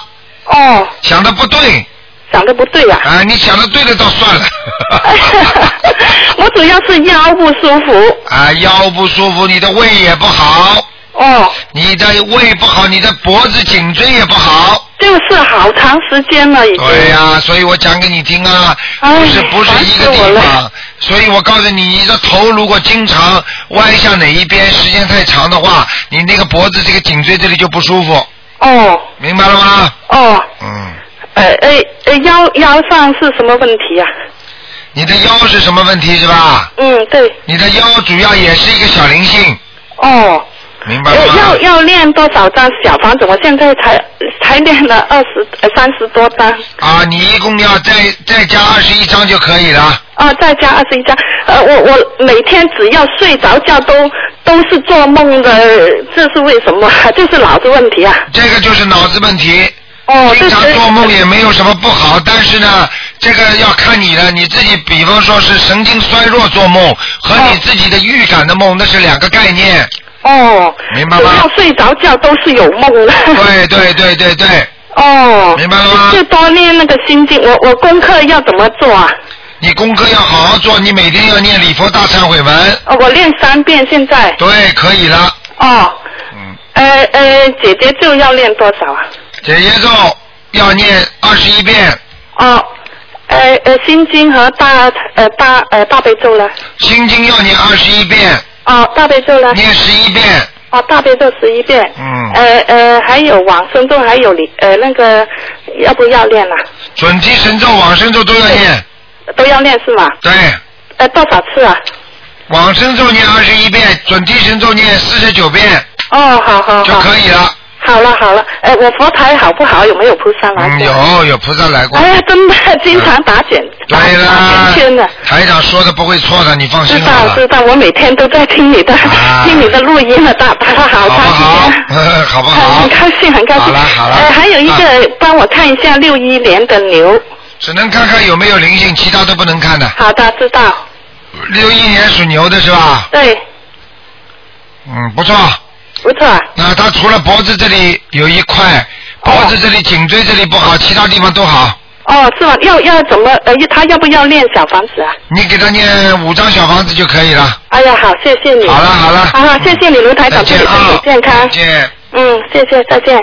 哦。 想的不对。 想的不对呀、 啊。啊，你想的对了倒算了。 我主要是腰不舒服。 啊，腰不舒服，你的胃也不好。 哦。 你的胃不好，你的脖子、颈椎也不好。 就是好长时间了已经。 对呀、啊，所以我讲给你听啊，不是不是一个地方。所以我告诉你，你的头如果经常歪向哪一边，时间太长的话，你那个脖子、这个颈椎这里就不舒服。 哦。 明白了吗？ 哦。 嗯。 呃呃呃，腰腰上是什么问题啊？ 你的腰是什么问题是吧？ 嗯，对。 你的腰主要也是一个小灵性。 哦。 明白了吗？ 呃、要要练多少张小房子？我现在才才练了二十呃三十多张。 啊，你一共要再再加二十一张就可以了。 啊，再加二十一张。呃，我我每天只要睡着觉都都是做梦的，这是为什么？这是脑子问题啊。 这个就是脑子问题。 哦， 经常做梦也没有什么不好，但是呢，这个要看你的，你自己，比方说是神经衰弱做梦和你自己的预感的梦，那是两个概念。 哦， 明白吗？ 只要睡着觉都是有梦的。 对对对对对。 哦， 明白了吗？ 就多念那个心经，我我功课要怎么做啊？ 你功课要好好做，你每天要念礼佛大忏悔文。 哦，我练三遍现在。 对，可以了。 哦。嗯。呃呃，姐姐咒要练多少啊？ 姐姐咒要念二十一遍。 哦。呃呃，心经和大呃大呃大悲咒呢？ 心经要念二十一遍。 哦，大悲咒呢？ 念十一遍。 哦，大悲咒十一遍。 嗯。 呃呃，还有往生咒，还有你呃那个要不要练啊？ 准提神咒、往生咒都要念。 都要念是吗？ 对。 呃，多少次啊？ 往生咒念二十一遍，准提神咒念四十九遍。 哦，好好好。 就可以了。 好了好了，呃，我佛台好不好？有没有菩萨来过？ 嗯，有有菩萨来过。 哎呀，真的经常打卷， 对啦， 打圈的。 台长说的不会错的，你放心好了。 知道知道，我每天都在听你的、啊、听你的录音了，打打了好长时间。 好，好不好？ 很高兴很高兴。 好了好了。 呃，还有一个，啊、帮我看一下六一年的牛。 只能看看有没有灵性，其他都不能看的。 好的，知道。 六一年属牛的是吧？ 对。 嗯，不错。 不错。 那他除了脖子这里有一块，脖子这里、颈椎这里不好，其他地方都好。 哦，是吗？要要怎么？呃，他要不要练小房子啊？ 你给他念五张小房子就可以了。 哎呀，好，谢谢你。 好了好了。 好了，谢谢你，卢台长，祝你身体健康。 再见。 嗯，谢谢，再见。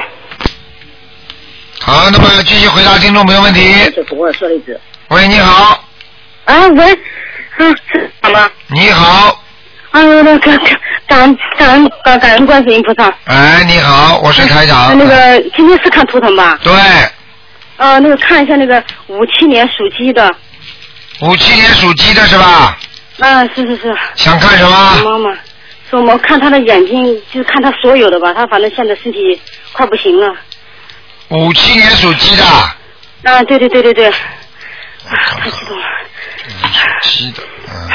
好，那么继续回答听众朋友问题。喂，你好。 啊，喂，嗯，是什么？ 你好。 啊，那个感感感感恩观世音菩萨。 哎，你好，我是台长。 那个今天是看图腾吧？ 对。 呃，那个看一下那个五七年属鸡的。 五七年属鸡的是吧？ 啊，是是是。 想看什么？ 妈妈，说我们看他的眼睛，就是看他所有的吧。他反正现在身体快不行了。 五七年属鸡的。 啊，对对对对对。太激动了。 属鸡的，嗯。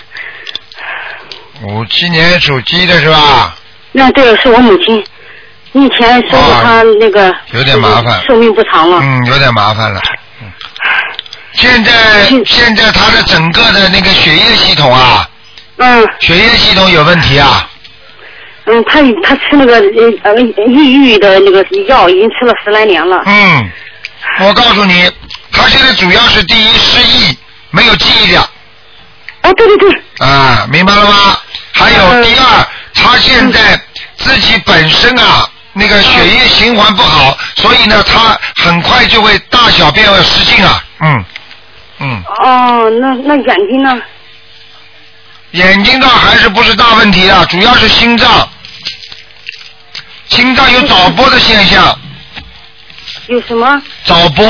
五七年属鸡的是吧？ 那对，是我母亲。你以前说过她那个、哦、 有点麻烦， 寿命不长了。 嗯，有点麻烦了。嗯，现在现在她的整个的那个血液系统啊， 嗯， 血液系统有问题啊。 嗯，她她吃那个呃抑郁的那个药已经吃了十来年了。 嗯，我告诉你，她现在主要是第一失忆，没有记忆了。 哦，对对对。 啊，明白了吗？还有第二，她现在自己本身啊，那个血液循环不好，所以呢，她很快就会大小便会失禁啊。嗯嗯。 哦，那那眼睛呢？ 眼睛倒还是不是大问题啊，主要是心脏，心脏有早搏的现象。 有什么？ 早搏。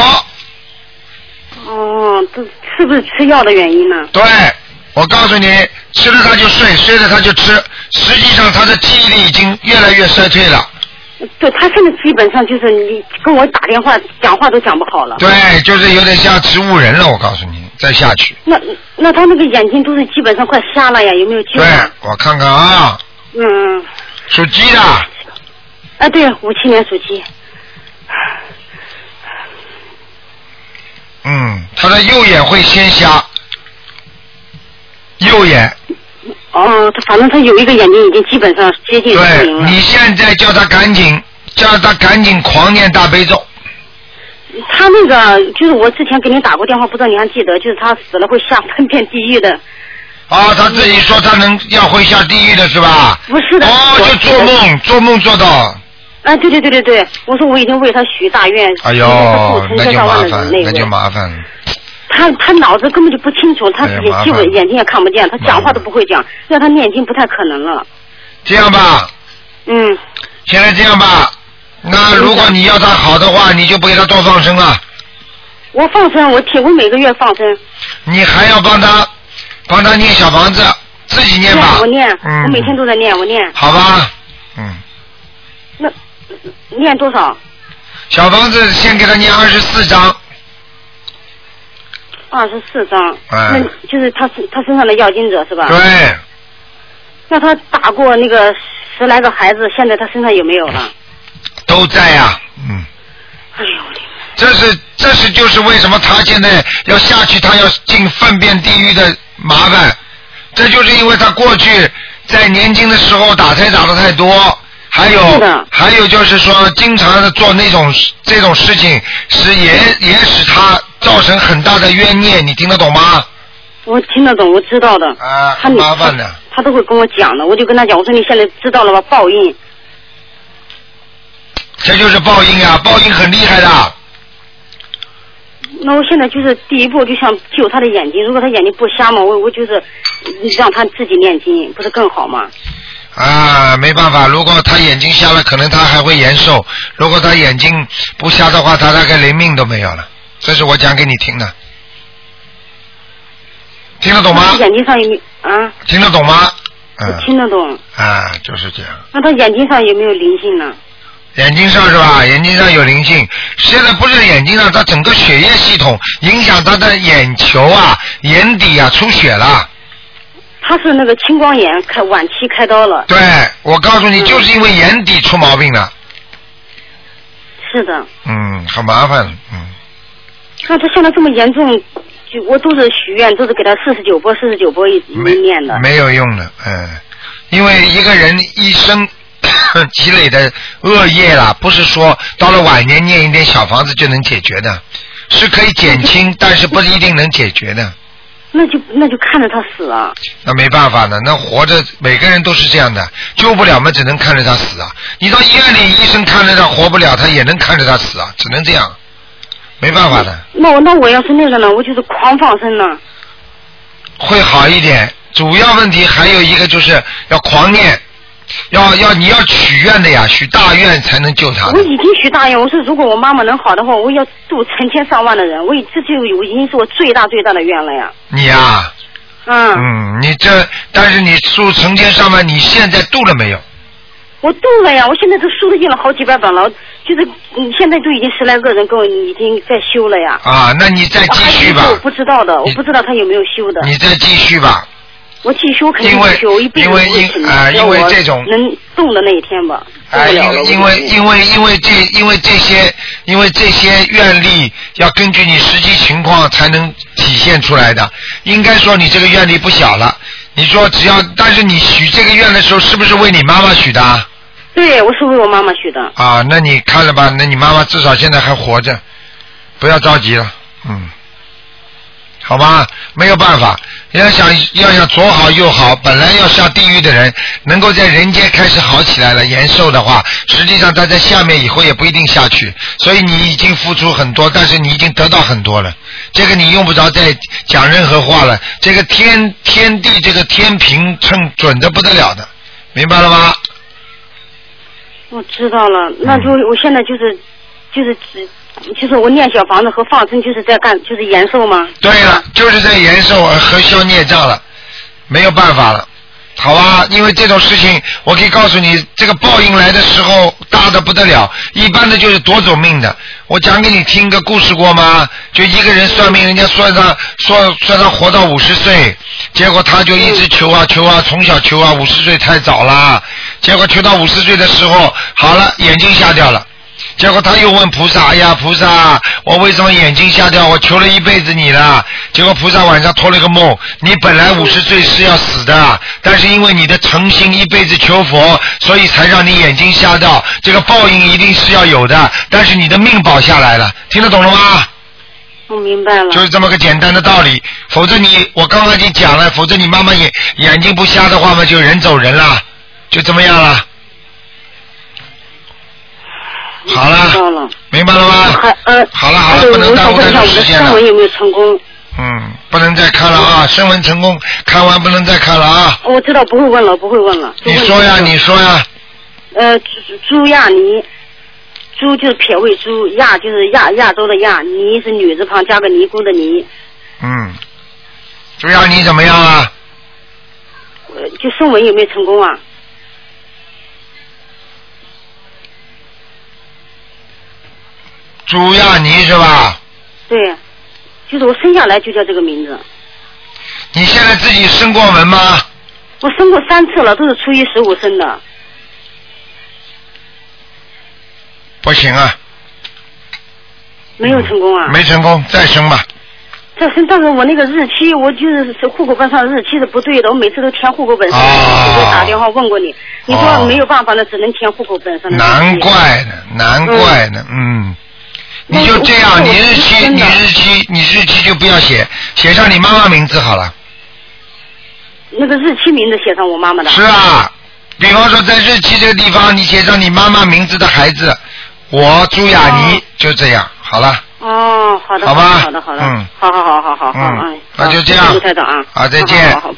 哦，这是不是吃药的原因呢？ 对。我告诉你，吃了他就睡，睡了他就吃，实际上他的记忆力已经越来越衰退了。 对，他现在基本上就是你跟我打电话讲话都讲不好了。 对，就是有点像植物人了，我告诉你，再下去。 那那他那个眼睛都是基本上快瞎了呀，有没有救？ 对，我看看啊。 嗯。 属鸡的。 啊，对，五七年属鸡。 嗯，他的右眼会先瞎。右眼。 哦，他反正他有一个眼睛已经基本上接近失明了。 对，你现在叫他赶紧，叫他赶紧狂念大悲咒。 他那个就是我之前给您打过电话，不知道你还记得，就是他死了会下粪便地狱的。 啊，他自己说他能要会下地狱的是吧？ 不是的。 哦，就做梦，做梦做到。 啊，对对对对对，我说我已经为他许大愿。 哎呦，那就麻烦，那就麻烦了。 他他脑子根本就不清楚，他也基本眼睛也看不见，他讲话都不会讲，让他念经不太可能了。 这样吧。 嗯。 现在这样吧，那如果你要他好的话，你就不给他多放生了。 我放生，我听我每个月放生。 你还要帮他帮他念小房子，自己念吧。 我念， 嗯、 我每天都在念，我念。 好吧，嗯。 那念多少？ 小房子先给他念二十四章。 二十四章， 嗯、 那就是他他身上的要经者是吧？ 对。 那他打过那个十来个孩子，现在他身上有没有了？ 都在呀、啊，嗯。 哎呦， 这是这是就是为什么他现在要下去，他要进粪便地狱的麻烦，这就是因为他过去在年轻的时候打胎打的太多。还有，还有就是说，经常的做那种这种事情，是也也使他造成很大的冤孽，你听得懂吗？ 我听得懂，我知道的。 啊，很麻烦的。 他, 他都会跟我讲的，我就跟他讲，我说你现在知道了吧？报应。 这就是报应啊！报应很厉害的。 那我现在就是第一步，就想救他的眼睛。如果他眼睛不瞎嘛，我我就是让他自己念经，不是更好吗？ 啊，没办法，如果他眼睛瞎了，可能他还会延寿；如果他眼睛不瞎的话，他大概连命都没有了。这是我讲给你听的，听得懂吗？ 眼睛上有没有啊？ 听得懂吗？ 嗯，我听得懂。 啊，就是这样。 那他眼睛上有没有灵性呢？ 眼睛上是吧？眼睛上有灵性，现在不是眼睛上，他整个血液系统影响他的眼球啊、眼底啊出血了。 他是那个青光眼，开晚期开刀了。 对，我告诉你，嗯、就是因为眼底出毛病了。 是的。 嗯，很麻烦。嗯。 那他现在这么严重，就我都是许愿，都是给他四十九波、四十九波一念的。 没有用的，嗯，因为一个人一生积累的恶业啦，不是说到了晚年念一点小房子就能解决的，是可以减轻，但是不一定能解决的。 那就那就看着他死啊！ 那没办法的，那活着每个人都是这样的，救不了嘛，只能看着他死啊！你到医院里，医生看着他活不了，他也能看着他死啊，只能这样，没办法的。 那我那我要是那个呢，我就是狂放生呢。 会好一点，主要问题还有一个就是要狂念，要要你要许愿的呀，许大愿才能救他。 我已经许大愿，我说如果我妈妈能好的话，我要度成千上万的人，我这就我已经是我最大最大的愿了呀。 你呀、啊， 嗯嗯，你这但是你度成千上万，你现在度了没有？ 我度了呀，我现在都书都印了好几百本了，就是嗯，现在都已经十来个人跟我已经在修了呀。 啊，那你再继续吧。 我不知道的，我不知道他有没有修的。 你再继续吧。 我继续，我肯定继续，我一辈子不会停的。 啊，因为这种能动的那一天吧。 啊，因为因为因为因为这因为这些因为这些愿力要根据你实际情况才能体现出来的。应该说你这个愿力不小了。你说只要，但是你许这个愿的时候，是不是为你妈妈许的？ 对，我是为我妈妈许的。 啊，那你看了吧？那你妈妈至少现在还活着，不要着急了，嗯。好吧，没有办法，要想要想左好右好，本来要下地狱的人，能够在人间开始好起来了，延寿的话，实际上他在下面以后也不一定下去，所以你已经付出很多，但是你已经得到很多了，这个你用不着再讲任何话了，这个天天地这个天平称准的不得了的，明白了吗？ 我知道了，那就我现在就是就是只。就是我念小房子和放生，就是在干，就是延寿吗？ 对了，就是在延寿和消孽障了，没有办法了，好吧？因为这种事情，我可以告诉你，这个报应来的时候大的不得了，一般的就是夺走命的。我讲给你听个故事过吗？就一个人算命，人家算他说算他活到五十岁，结果他就一直求啊求啊，从小求啊，五十岁太早了，结果求到五十岁的时候，好了，眼睛瞎掉了。 结果他又问菩萨：“哎呀，菩萨，我为什么眼睛瞎掉？我求了一辈子你了。”结果菩萨晚上托了个梦，你本来五十岁是要死的，但是因为你的诚心一辈子求佛，所以才让你眼睛瞎掉。这个报应一定是要有的，但是你的命保下来了，听得懂了吗？ 我明白了。 就是这么个简单的道理，否则你我刚刚已经讲了，否则你妈妈眼眼睛不瞎的话嘛，就人走人了，就这么样了。好了，明白了吗？ 还呃， 好了好了，不能耽误太多时间了。 声纹有没有成功？ 嗯，不能再看了啊！声纹成功，看完不能再看了啊！ 我知道，不会问了，不会问了。 你说呀，你说呀。 呃，朱朱亚妮，朱就是撇位朱，亚就是亚亚洲的亚，妮是女字旁加个尼姑的尼。 嗯，朱亚妮怎么样啊？ 呃，就声纹有没有成功啊？ 朱亚妮是吧？ 对，就是我生下来就叫这个名字。 你现在自己生过文吗？ 我生过三次了，都是初一十五生的。 不行啊。 没有成功啊？ 没成功，再生吧。 再生，但是我那个日期，我就是户口本上日期是不对的，我每次都填户口本上。我、哦、打电话问过你，你说没有办法了，只能填户口本上的。 难怪呢，难怪呢，嗯。嗯你就这样，你日期，你日期，你日期就不要写，写上你妈妈名字好了。 那个日期名字写上我妈妈的。 是啊，比方说在日期这个地方，你写上你妈妈名字的孩子，我朱雅妮，哦、就这样，好了。 哦，好的， 好吧， 好的，好的，嗯，好好好好好好， 嗯，那就这样， 卢台长啊， 好，再见。 好好好。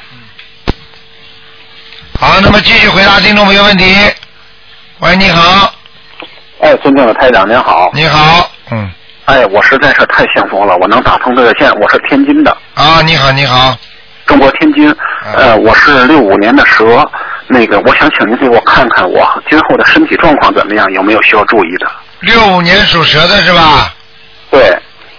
好，那么继续回答听众朋友问题。喂，你好。 哎，尊敬的台长您好。 你好，嗯。 哎，我实在是太幸福了，我能打通这个线。我是天津的。 啊，你好，你好。 中国天津，呃，我是六五年的蛇。那个，我想请您给我看看我今后的身体状况怎么样，有没有需要注意的？ 六五年属蛇的是吧？ 对。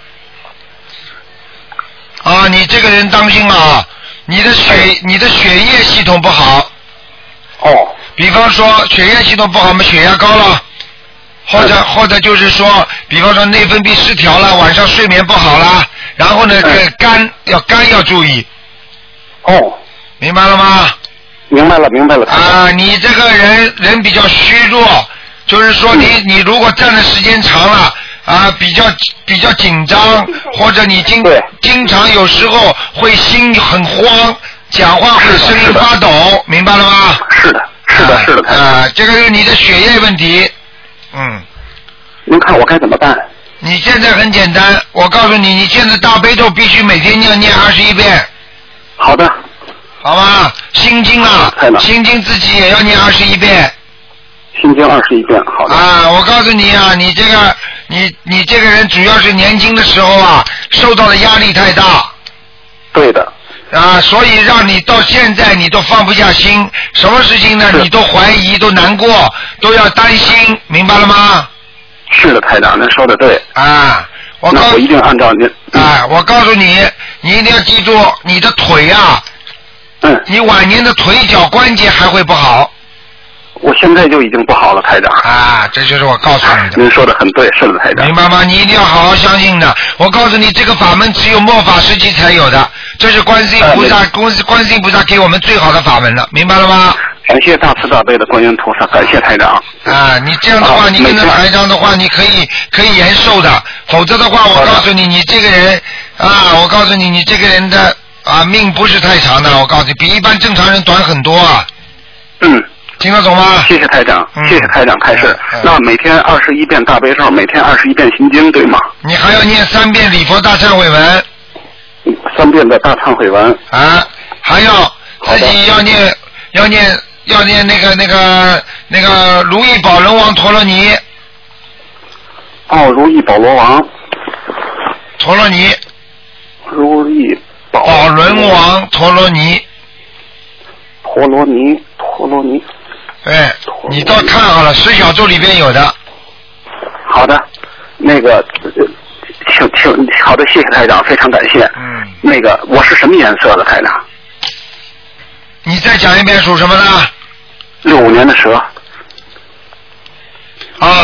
啊，你这个人当心啊，你的血、哎、你的血液系统不好。 哦。 比方说血液系统不好，我们血压高了。或者或者就是说，比方说内分泌失调了，晚上睡眠不好了，然后呢，这个肝要肝要注意。 哦， 明白了吗？ 明白了，明白了。 啊，你这个人人比较虚弱，就是说你、嗯、你如果站的时间长了啊，比较比较紧张，或者你经经常有时候会心很慌，讲话会声音发抖，明白了吗？ 是的，是的，是的。 啊，这个是你的血液问题。嗯， 您看我该怎么办？ 你现在很简单，我告诉你，你现在大悲咒必须每天要念二十一遍。 好的， 好吧。心经啊，心经自己也要念二十一遍。 心经二十一遍，好的。 啊，我告诉你啊，你这个，你你这个人主要是年轻的时候啊，受到的压力太大。 对的。 啊，所以让你到现在你都放不下心，什么事情呢？你都怀疑，都难过，都要担心，明白了吗？ 是的，台长，您说的对。 啊，我告那我一定按照您。 啊，我告诉你，你一定要记住，你的腿啊， 嗯， 你晚年的腿脚关节还会不好。 我现在就已经不好了，台长。 啊，这就是我告诉你的。 您说的很对，是的，台长。 明白吗？你一定要好好相信的。我告诉你，这个法门只有末法时期才有的，这是观世音菩萨，观世观世音菩萨给我们最好的法门了，明白了吗？ 感谢大慈大悲的观音菩萨，感谢台长。 啊，你这样的话，你跟着台长的话，你可以可以延寿的，否则的话，我告诉你，你这个人啊，我告诉你，你这个人的啊命不是太长的，我告诉你，比一般正常人短很多啊。 嗯。 听得懂吗？ 谢谢台长，嗯、谢谢台长开示。嗯嗯、那每天二十一遍大悲咒，每天二十一遍心经，对吗？ 你还要念三遍礼佛大忏悔文。 三遍的大忏悔文。 啊，还要自己要念，要念，要念那个那个那个如意宝轮王陀罗尼。 哦，如意宝罗王。 陀罗尼。 如意宝。 宝轮王陀罗尼。 陀罗尼，陀罗尼。 哎，你倒看好了，十小咒里边有的。 好的，那个，请请，好的，谢谢台长，非常感谢。 嗯。 那个，我是什么颜色的台长？ 你再讲一遍，属什么的？ 六五年的蛇。 啊，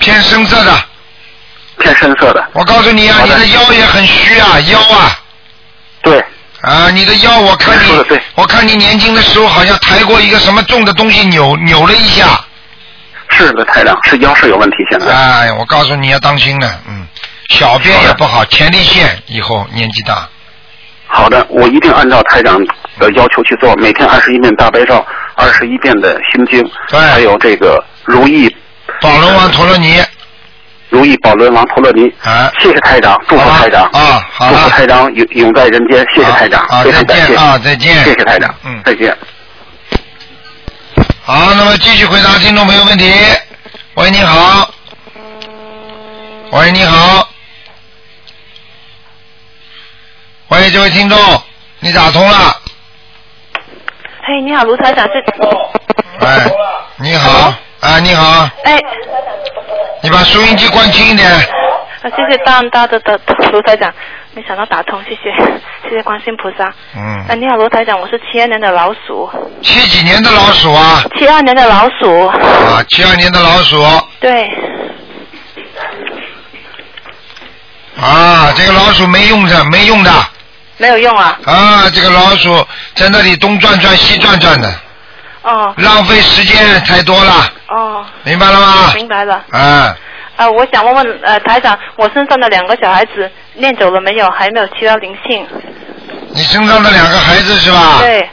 偏深色的。 偏深色的。 我告诉你啊，你的腰也很虚啊，腰啊。 对。 啊，你的腰，我看你，我看你年轻的时候好像抬过一个什么重的东西扭扭了一下。 是的，台长，是腰是有问题现在。 哎，我告诉你要当心了，嗯，小便也不好，前列腺以后年纪大。 好的，我一定按照台长的要求去做，每天二十一遍大悲咒，二十一遍的心经， 对， 还有这个如意宝轮王陀罗尼。 如意宝轮王陀罗尼， 啊， 谢谢台长，祝福台长， 啊，好祝福台长永永在人间，谢谢台长， 啊， 非常感谢啊，再见， 谢谢台长， 嗯， 再见。 好，那么继续回答听众朋友问题。喂，你好。喂，你好。喂，这位听众，你打通了。 嘿，你好，卢台长是。 哎，你好，啊，你好。 哎。 你把收音机关轻一点。 啊，谢谢大大的的卢台长，没想到打通，谢谢，谢谢观世音菩萨。 嗯。 啊，你好，卢台长，我是七二年的老鼠。 七几年的老鼠啊？ 七二年的老鼠。 啊，七二年的老鼠。 对。 啊，这个老鼠没用的，没用的。 没有用啊。 啊，这个老鼠在那里东转转西转转的。 哦。 浪费时间太多了。 哦。 明白了吗？ 明白了。 啊。 呃，我想问问呃台长，我身上的两个小孩子念走了没有？还没有其他灵性。 你身上的两个孩子是吧？ 对。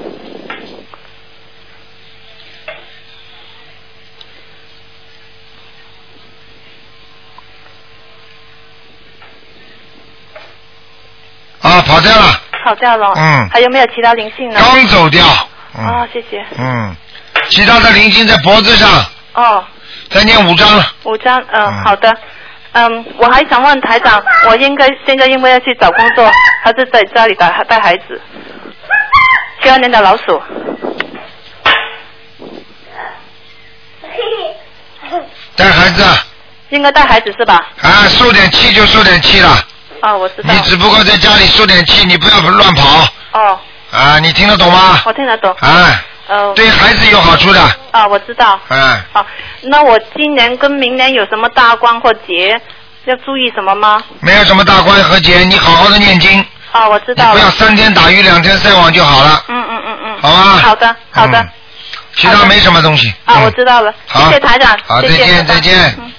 啊，跑掉了。 跑掉了。 嗯。 还有没有其他灵性呢？ 刚走掉。嗯、 啊，谢谢。 嗯，其他的灵性在脖子上。 哦。 再念五张了。 五张，嗯、呃，好的。嗯，我还想问台长，我应该现在应该要去找工作，还是在家里带带孩子？七二年的老鼠。 带孩子。 应该带孩子是吧？ 啊，受点气就受点气了。 啊，我知道。 你只不过在家里受点气，你不要乱跑。 哦。 啊，你听得懂吗？ 我听得懂。 啊。 呃。 对孩子有好处的。 啊，我知道。 嗯。 好，那我今年跟明年有什么大关或节，要注意什么吗？ 没有什么大关和节，你好好的念经。 啊，我知道了。 你不要三天打鱼两天晒网就好了。 嗯嗯嗯嗯。 好吧。 好的，好的。 嗯、其他没什么东西。 啊，我知道了。 好。 谢谢台长。 好， 再见，再见。 嗯。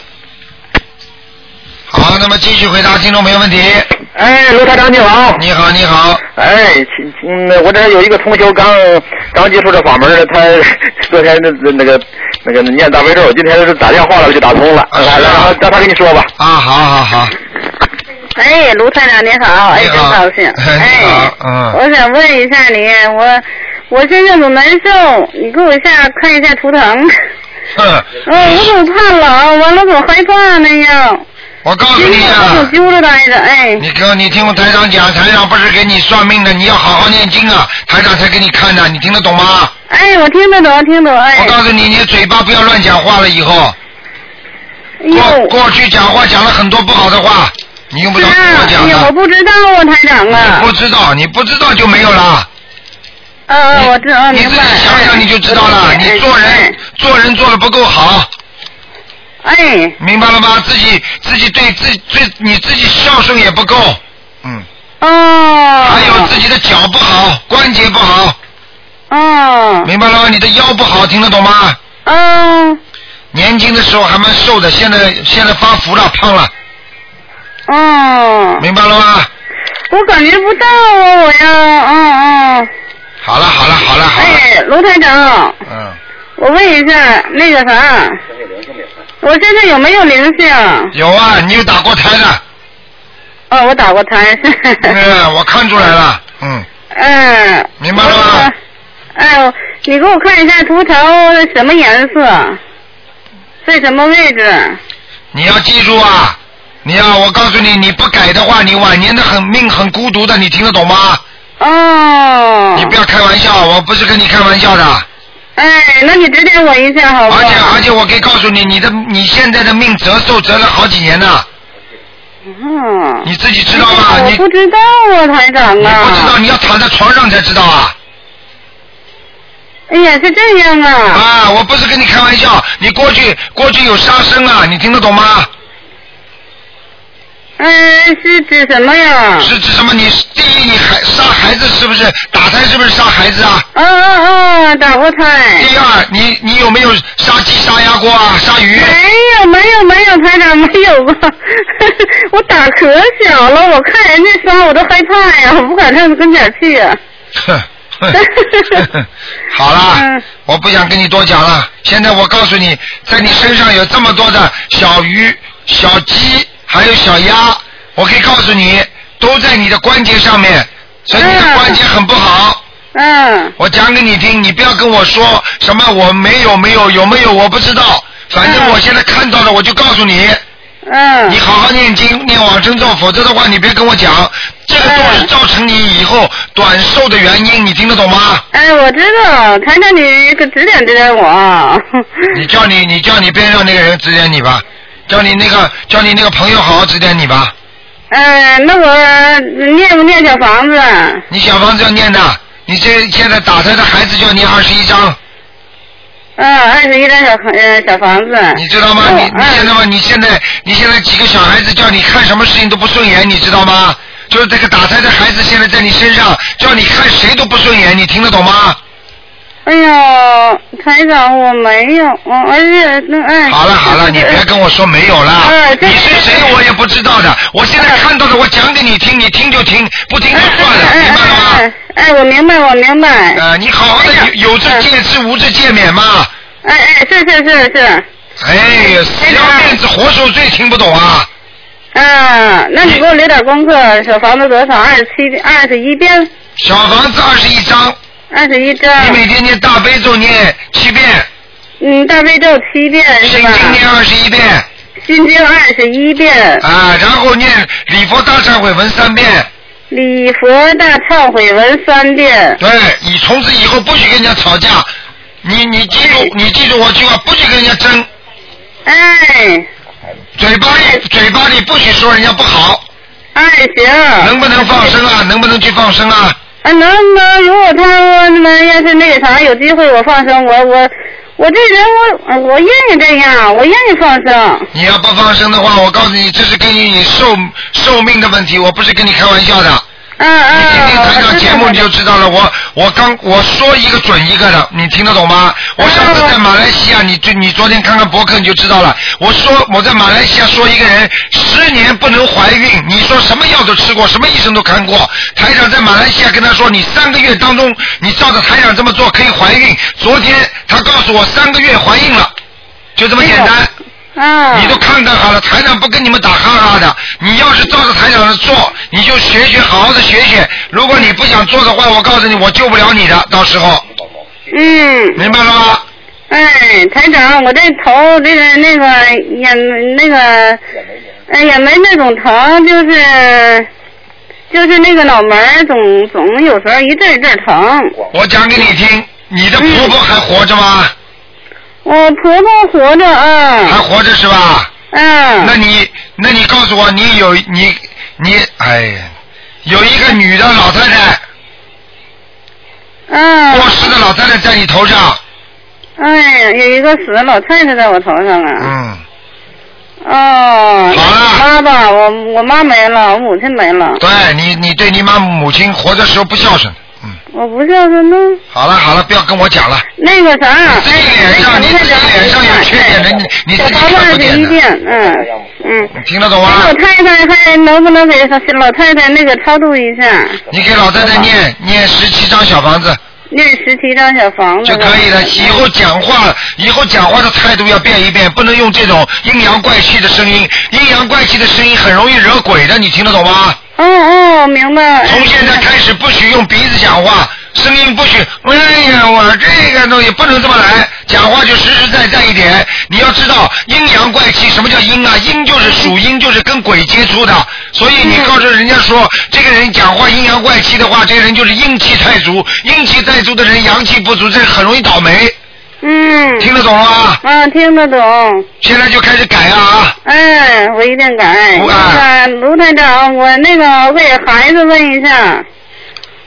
好，那么继续回答听众朋友问题。 哎，卢台长你好。 你好，你好。 哎，嗯，我这有一个同学刚刚接触这法门的，他昨天那那个那个念大悲咒，今天是打电话了，我就打通了。来来，让他让他跟你说吧。 啊，好好好。 哎，卢台长你好，哎，真高兴。哎， 嗯。 我想问一下你，我我身上总难受，你给我一下看一下图腾。 嗯。 嗯，我总怕冷，完了总害怕那样。 我告诉你啊， 我揪着待着，哎。 你哥，你听我台长讲，台长不是给你算命的，你要好好念经啊，台长才给你看的，你听得懂吗？ 哎，我听得懂，听懂，哎。 我告诉你，你嘴巴不要乱讲话了，以后。过过去讲话讲了很多不好的话，你用不着跟我讲的。 哎呀，我不知道啊，台长啊。 你不知道，你不知道就没有了。 呃，我知道，明白。 你自己想想你就知道了，你做人做人做的不够好。 哎， 明白了吗？自己自己对自己对你自己孝顺也不够，嗯。 哦。 还有自己的脚不好，关节不好。 哦。 明白了吗？你的腰不好，听得懂吗？ 嗯。 年轻的时候还蛮瘦的，现在现在发福了，胖了。 哦。 明白了吗？ 我感觉不到啊，我要，嗯嗯。 好了好了好了好了。 哎，卢台长。 嗯。 我问一下，那个啥。我现在有没有灵性？ 有啊，你有打过胎的。 哦，我打过胎。 嗯，我看出来了，嗯。 嗯。 明白了吗？ 哎，你给我看一下图腾什么颜色，在什么位置？ 你要记住啊，你要我告诉你，你不改的话，你晚年的很命很孤独的，你听得懂吗？ 哦。 你不要开玩笑，我不是跟你开玩笑的。 哎，那你指点我一下好不好？ 而且而且我可以告诉你，你的你现在的命折寿折了好几年呢。 嗯。 你自己知道吗？ 我不知道啊，台长啊。 你不知道，你要躺在床上才知道啊。 哎呀，是这样啊！ 啊，我不是跟你开玩笑，你过去过去有杀生啊，你听得懂吗？ 嗯、呃，是指什么呀？ 是指什么？你第一，你还杀孩子是不是？打胎是不是杀孩子啊？ 哦哦哦，打过胎。 第二，你你有没有杀鸡、杀鸭过啊？杀鱼？ 没有，没有，没有，台长没有过。我胆可小了，我看人家杀我都害怕呀，我不敢上跟前去呀、 啊。好了、嗯，我不想跟你多讲了。现在我告诉你，在你身上有这么多的小鱼、小鸡，还有小鸭，我可以告诉你，都在你的关节上面，所以你的关节很不好。 嗯。 我讲给你听，你不要跟我说什么我没有没有有没有我不知道，反正我现在看到了，我就告诉你。 嗯。 你好好念经，念往生咒，否则的话你别跟我讲。这个都是造成你以后短寿的原因，你听得懂吗？ 哎，我知道，台长你可指点指点我。 你叫你你叫你边上那个人指点你吧，叫你那个叫你那个朋友好好指点你吧。 嗯、呃，那我念不念小房子？ 你小房子要念的，你这现在打胎的孩子就要念二十一章。 嗯，二十一张小呃小房子。 你知道吗？你你现在吗？你现在你现在几个小孩子叫你看什么事情都不顺眼，你知道吗？就是这个打胎的孩子现在在你身上，叫你看谁都不顺眼，你听得懂吗？ 哎呀，台长，我没有，我而且那哎。 好了好了，你别跟我说没有了。 哎、 你是谁我也不知道的，我现在看到的我讲给你听，你听就听，不听就算了， 哎、 明白了吗？ 哎, 哎, 哎，我明白，我明白。 呃，你好好的有有志戒之，无志戒勉嘛。 哎哎，是是是是。 哎呀，死要面子活受罪，听不懂啊。 啊，那你给我留点功课，小房子多少？二十七，二十一遍。 小房子二十一章。 二十一章。 你每天念大悲咒念七遍。 嗯，大悲咒七遍是吧？ 心经念二十一遍。 心经二十一遍。 啊，然后念礼佛大忏悔文三遍。 礼佛大忏悔文三遍。 对，你从此以后不许跟人家吵架，你你记住，你记住我句话，不许跟人家争。 哎。 嘴巴里嘴巴里不许说人家不好。 哎，行。 能不能放生啊？能不能去放生啊？ 啊，能能，如果他们要是那个啥有机会我放生，我我我这人我我愿意这样，我愿意放生。 你要不放生的话，我告诉你，这是根据你寿寿命的问题，我不是跟你开玩笑的。 嗯嗯。 你听听台长节目你就知道了，我我刚我说一个准一个的，你听得懂吗？我上次在马来西亚，你你昨天看看博客你就知道了。我说我在马来西亚说一个人十年不能怀孕，你说什么药都吃过，什么医生都看过。台长在马来西亚跟他说，你三个月当中你照着台长这么做可以怀孕。昨天他告诉我三个月怀孕了，就这么简单。 啊！ 你都看看好了，台长不跟你们打哈哈的。你要是照着台长的做，你就学学，好好的学学。如果你不想做的话，我告诉你，我救不了你的，到时候。 嗯。 明白了吗？ 哎，台长，我这头这个那个也那个，哎也没那种疼，就是就是那个脑门总总有时候一阵一阵疼。 我讲给你听，你的婆婆还活着吗？ 嗯我婆婆活着啊。 还活着是吧？ 嗯。 那你那你告诉我，你有你你哎呀，有一个女的老太太。 嗯。 过世的老太太在你头上。 哎呀，有一个死的老太太在我头上啊。 嗯。 哦。 好了。 妈吧，我我妈没了，我母亲没了。 对你，你对你妈母亲活的时候不孝顺。 我不孝顺呢。 好了好了，不要跟我讲了。 那个啥， 你自己脸上，你自己脸上有缺点的，你你自己看不见的。 嗯嗯。 你听得懂吗？ 老太太还能不能给老太太那个超度一下？ 你给老太太念念十七张小房子。 念十七张小房子就可以了。以后讲话，以后讲话的态度要变一变，不能用这种阴阳怪气的声音。阴阳怪气的声音很容易惹鬼的，你听得懂吗？ 哦哦，明白。 从现在开始不许用鼻子讲话，声音不许。哎呀，我这个东西不能这么来，讲话就实实在在一点。你要知道阴阳怪气，什么叫阴啊？阴就是属阴，就是跟鬼接触的。所以你告诉人家说，这个人讲话阴阳怪气的话，这个人就是阴气太足。阴气太足的人，阳气不足，这很容易倒霉。 嗯。 听得懂了吗？ 啊，听得懂。 现在就开始改啊！ 哎，我一定改。 不改。 卢台长，我那个为孩子问一下，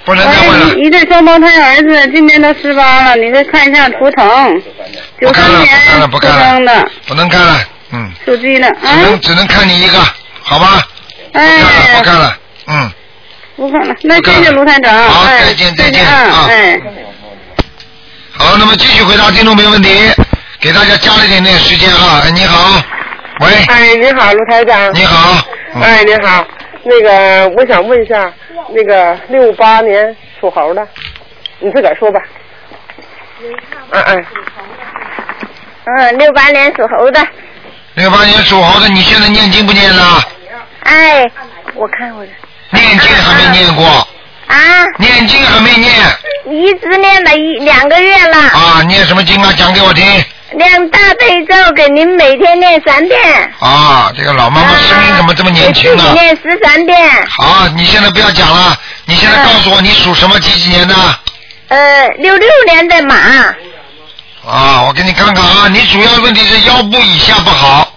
不能再问了。 一对双胞胎儿子今年都十八了，你再看一下图腾，九三年出生的， 不能看了，嗯。 属鸡的啊。 只能只能看你一个，好吧？ 哎。 不看了，嗯。 不看了，那谢谢卢台长。 好， 哎、 再见再见啊！哎。 好，那么继续回答听众朋友问题，给大家加了一点点时间啊。哎，你好，喂。 哎，你好，卢台长。 你好。 嗯、哎，你好，那个我想问一下，那个六八年属猴的，你自个儿说吧。嗯嗯。 嗯，六八年属猴的。 六八年属猴的，你现在念经不念了？ 哎，我看我的。 念经还没念过。 啊。 念经还没念。 一直念了一两个月了。 啊，念什么经啊？讲给我听。 念大悲咒，给您每天念三遍。 啊，这个老妈妈声音怎么这么年轻啊？ 念十三遍。 好，你现在不要讲了，你现在告诉我你属什么几几年的？ 呃，六六年的马。 啊，我给你看看啊，你主要问题是腰部以下不好。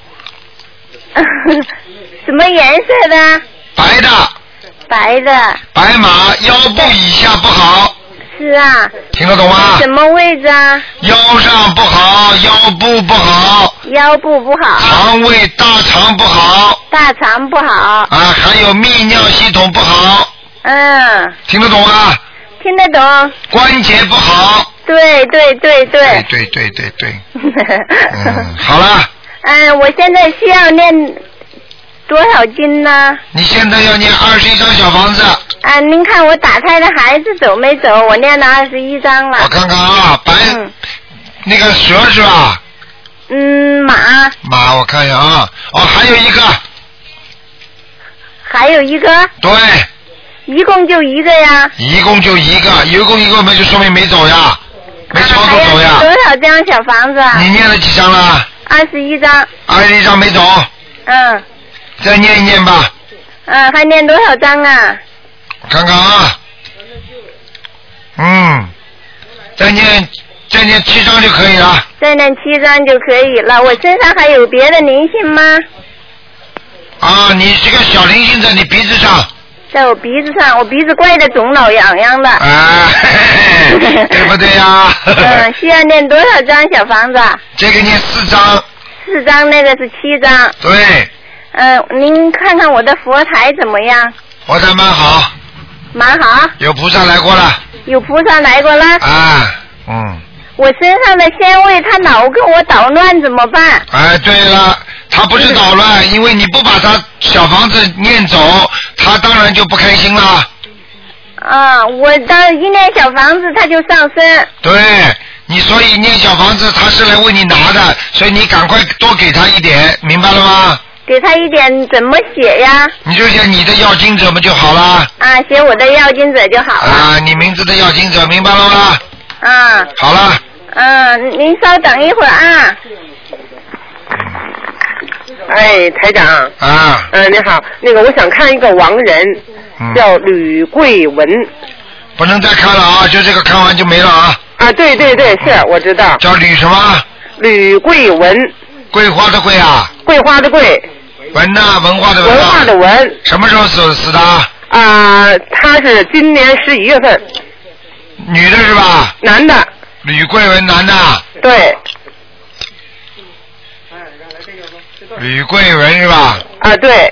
什么颜色的？ 白的。 白的。 白马腰部以下不好。 是啊。 听得懂吗？ 什么位置啊？ 腰上不好，腰部不好。 腰部不好。 肠胃大肠不好。 大肠不好。 啊，还有泌尿系统不好。 嗯。 听得懂吗？ 听得懂。 关节不好。 对对对对。 对对对对对。嗯，好了。 嗯，我现在需要念多少经呢？ 你现在要念二十一张小房子。 啊，您看我打胎的孩子走没走？我念了二十一张了。 我看看啊，白、嗯、那个蛇是吧？ 嗯，马。 马，我看一下啊，哦，还有一个。 还有一个。 对。 一共就一个呀。 一共就一个，一共一个没就说明没走呀，没超过走呀。 啊、多少张小房子啊？ 你念了几张了？ 二十一张。 二十一张没走。 嗯。 再念一念吧。 嗯，还念多少张啊？ 我看看啊。嗯。再念再念七张就可以了。 再念七张就可以了。我身上还有别的灵性吗？ 啊，你这个小灵性在你鼻子上。 在我鼻子上，我鼻子怪的肿老痒痒的。 啊，对不对呀？ 嗯，需要念多少张小房子？ 这个念四张。 四张，那个是七张。 对。 嗯，您看看我的佛台怎么样？ 佛台蛮好。 蛮好。 有菩萨来过了。 有菩萨来过了。 啊，嗯。 我身上的仙位，它老跟我捣乱，怎么办？ 哎，对了，他不是捣乱，嗯、因为你不把他小房子念走，他当然就不开心了。 啊，我当一念小房子，他就上升。 对，你所以念小房子，他是来为你拿的，所以你赶快多给他一点，明白了吗？ 给他一点怎么写呀？ 你就写你的要经者不就好了？ 啊，写我的要经者就好了。 啊，你名字的要经者，明白了吗？ 啊。 好了。 嗯，您稍等一会儿啊。 哎，台长。 啊。 嗯、呃，你好，那个我想看一个亡人，嗯、叫吕桂文。 不能再看了啊，就这个看完就没了啊。 啊，对对对，是我知道。 叫吕什么？ 吕桂文。 桂花的桂啊。 桂花的桂。 文呐、啊，文化的文、啊。 文化的文。 什么时候死死的？ 啊、呃，他是今年十一月份。 女的是吧？ 男的。 吕桂文，男的。 对。 吕桂文是吧？ 啊，对。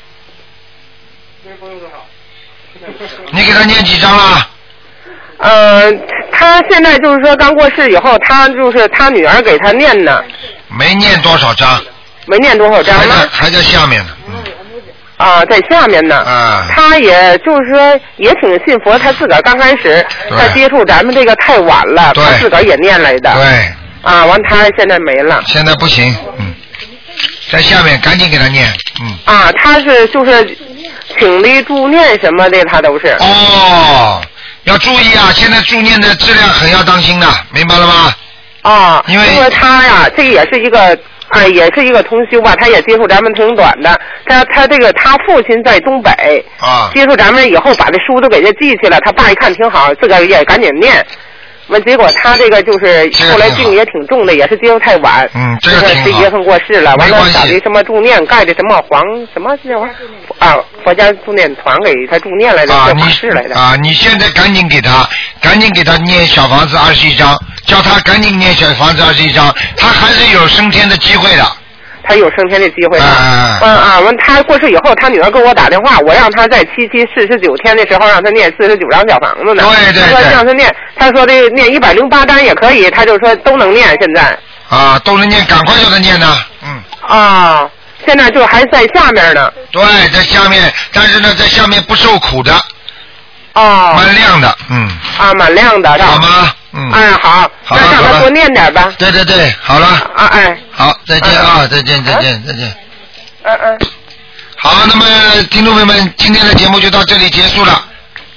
你给他念几张了？ 呃，他现在就是说刚过世以后，他就是他女儿给他念呢。 没念多少张？ 没念多少张呢？ 还在还在下面呢。嗯。 啊，在下面呢。 啊。 他也就是说也挺信佛，他自个儿刚开始他接触咱们这个太晚了，他自个儿也念来的。 对。 啊，完他现在没了。 现在不行，嗯。在下面赶紧给他念，嗯。 啊，他是就是请力助念什么的，他都是。 哦，要注意啊！现在助念的质量很要当心的，明白了吗？ 啊， 因为因为他呀，这也是一个啊，也是一个同修吧，他也接触咱们挺短的。他他这个他父亲在东北啊， 接触咱们以后，把这书都给他记起来。他爸一看挺好，自个儿也赶紧念。 完结果他这个就是后来病也挺重的，也是接受太晚。 嗯，这个挺好。 十一月份过世了，完了打的什么助念，盖的什么黄什么那玩意儿啊，佛家助念团给他助念来的， 啊， 你是来的啊，你现在赶紧给他，赶紧给他念小房子二十一章，叫他赶紧念小房子二十一章，他还是有升天的机会的。 他有升天的机会的。嗯嗯啊，完他过世以后，他女儿跟我打电话，我让他在七七四十九天的时候让他念四十九张小房子呢。 对对对。 他说让他念，他说这念一百零八章也可以，他就说都能念现在。 啊，都能念，赶快叫他念呢。嗯。 啊，现在就还在下面呢。 对，在下面，但是呢，在下面不受苦的。 哦。 蛮亮的，嗯。 啊，蛮亮的。 好吗？嗯。 哎，好， 好那让他多念点吧。 对对对，好了。 啊哎。 好，再见啊，再见再见再见。 嗯嗯。 好，那么听众朋友们，今天的节目就到这里结束了。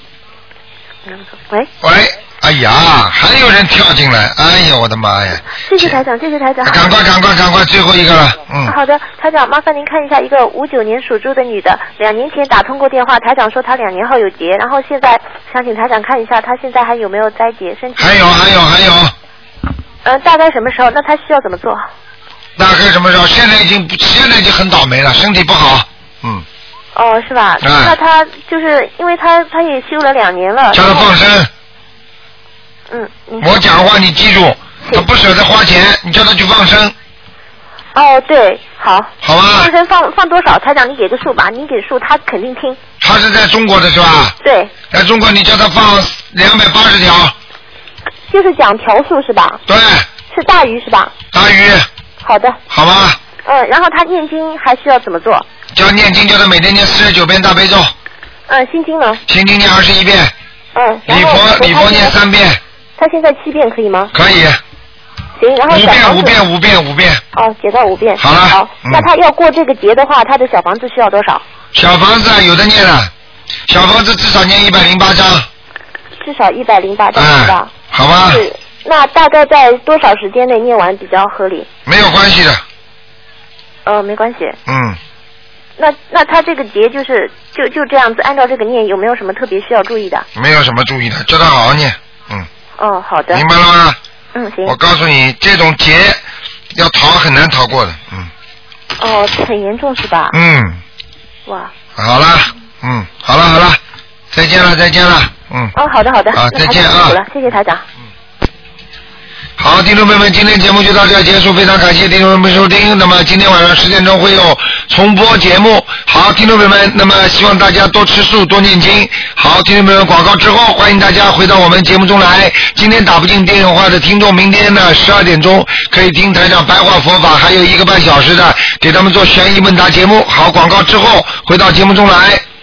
喂。 喂。哎呀，还有人跳进来，哎呀，我的妈呀！ 谢谢台长，谢谢台长。 赶快，赶快，赶快，最后一个了，嗯。 好的，台长，麻烦您看一下一个五九年属猪的女的，两年前打通过电话，台长说她两年后有结，然后现在想请台长看一下她现在还有没有灾结，身体。 还有，还有，还有。 嗯、呃，大概什么时候？那她需要怎么做？ 大概什么时候？现在已经现在已经很倒霉了，身体不好，嗯。 哦，是吧？ 嗯、 那她就是因为她她也修了两年了。 叫她放生。 嗯， 我讲话你记住，他不舍得花钱，你叫他去放生。 哦，对，好。 好吧。 放生放放多少？台长，你给个数吧，你给数，他肯定听。 他是在中国的是吧？ 对。 在中国，你叫他放两百八十条。 就是讲条数是吧？ 对。 是大鱼是吧？ 大鱼。 好的。 好吧。 嗯，然后他念经还需要怎么做？ 叫念经，叫他每天念四十九遍大悲咒。 嗯，心经呢？ 心经念二十一遍。 嗯。 礼佛礼佛念三遍。 他现在七遍可以吗？ 可以。 行，然后五遍五遍五遍五遍。 哦，解到五遍。 好了。 好， 嗯、 那他要过这个节的话，他的小房子需要多少？ 小房子啊，有的念了，小房子至少念一百零八章。 至少一百零八章是吧？ 好吧。 是，那大概在多少时间内念完比较合理？ 没有关系的。 呃，没关系。 嗯。 那那他这个节就是就就这样子，按照这个念，有没有什么特别需要注意的？ 没有什么注意的，叫他好好念。嗯。 哦，好的。 明白了吗？ 嗯，行。 我告诉你，这种劫要逃很难逃过的，嗯。 哦，很严重是吧？ 嗯。 哇。 好了，嗯，好了好了，再见了再见了，嗯。 哦，好的好的。 啊，再见啊。 好了，谢谢台长。 好，听众朋友们，今天节目就到这儿结束，非常感谢听众朋友们收听。那么今天晚上十点钟会有重播节目。好，听众朋友们，那么希望大家多吃素，多念经。好，听众朋友们，广告之后，欢迎大家回到我们节目中来。今天打不进电话的听众，明天呢十二点钟可以听台长白话佛法，还有一个半小时的给他们做悬疑问答节目。好，广告之后回到节目中来。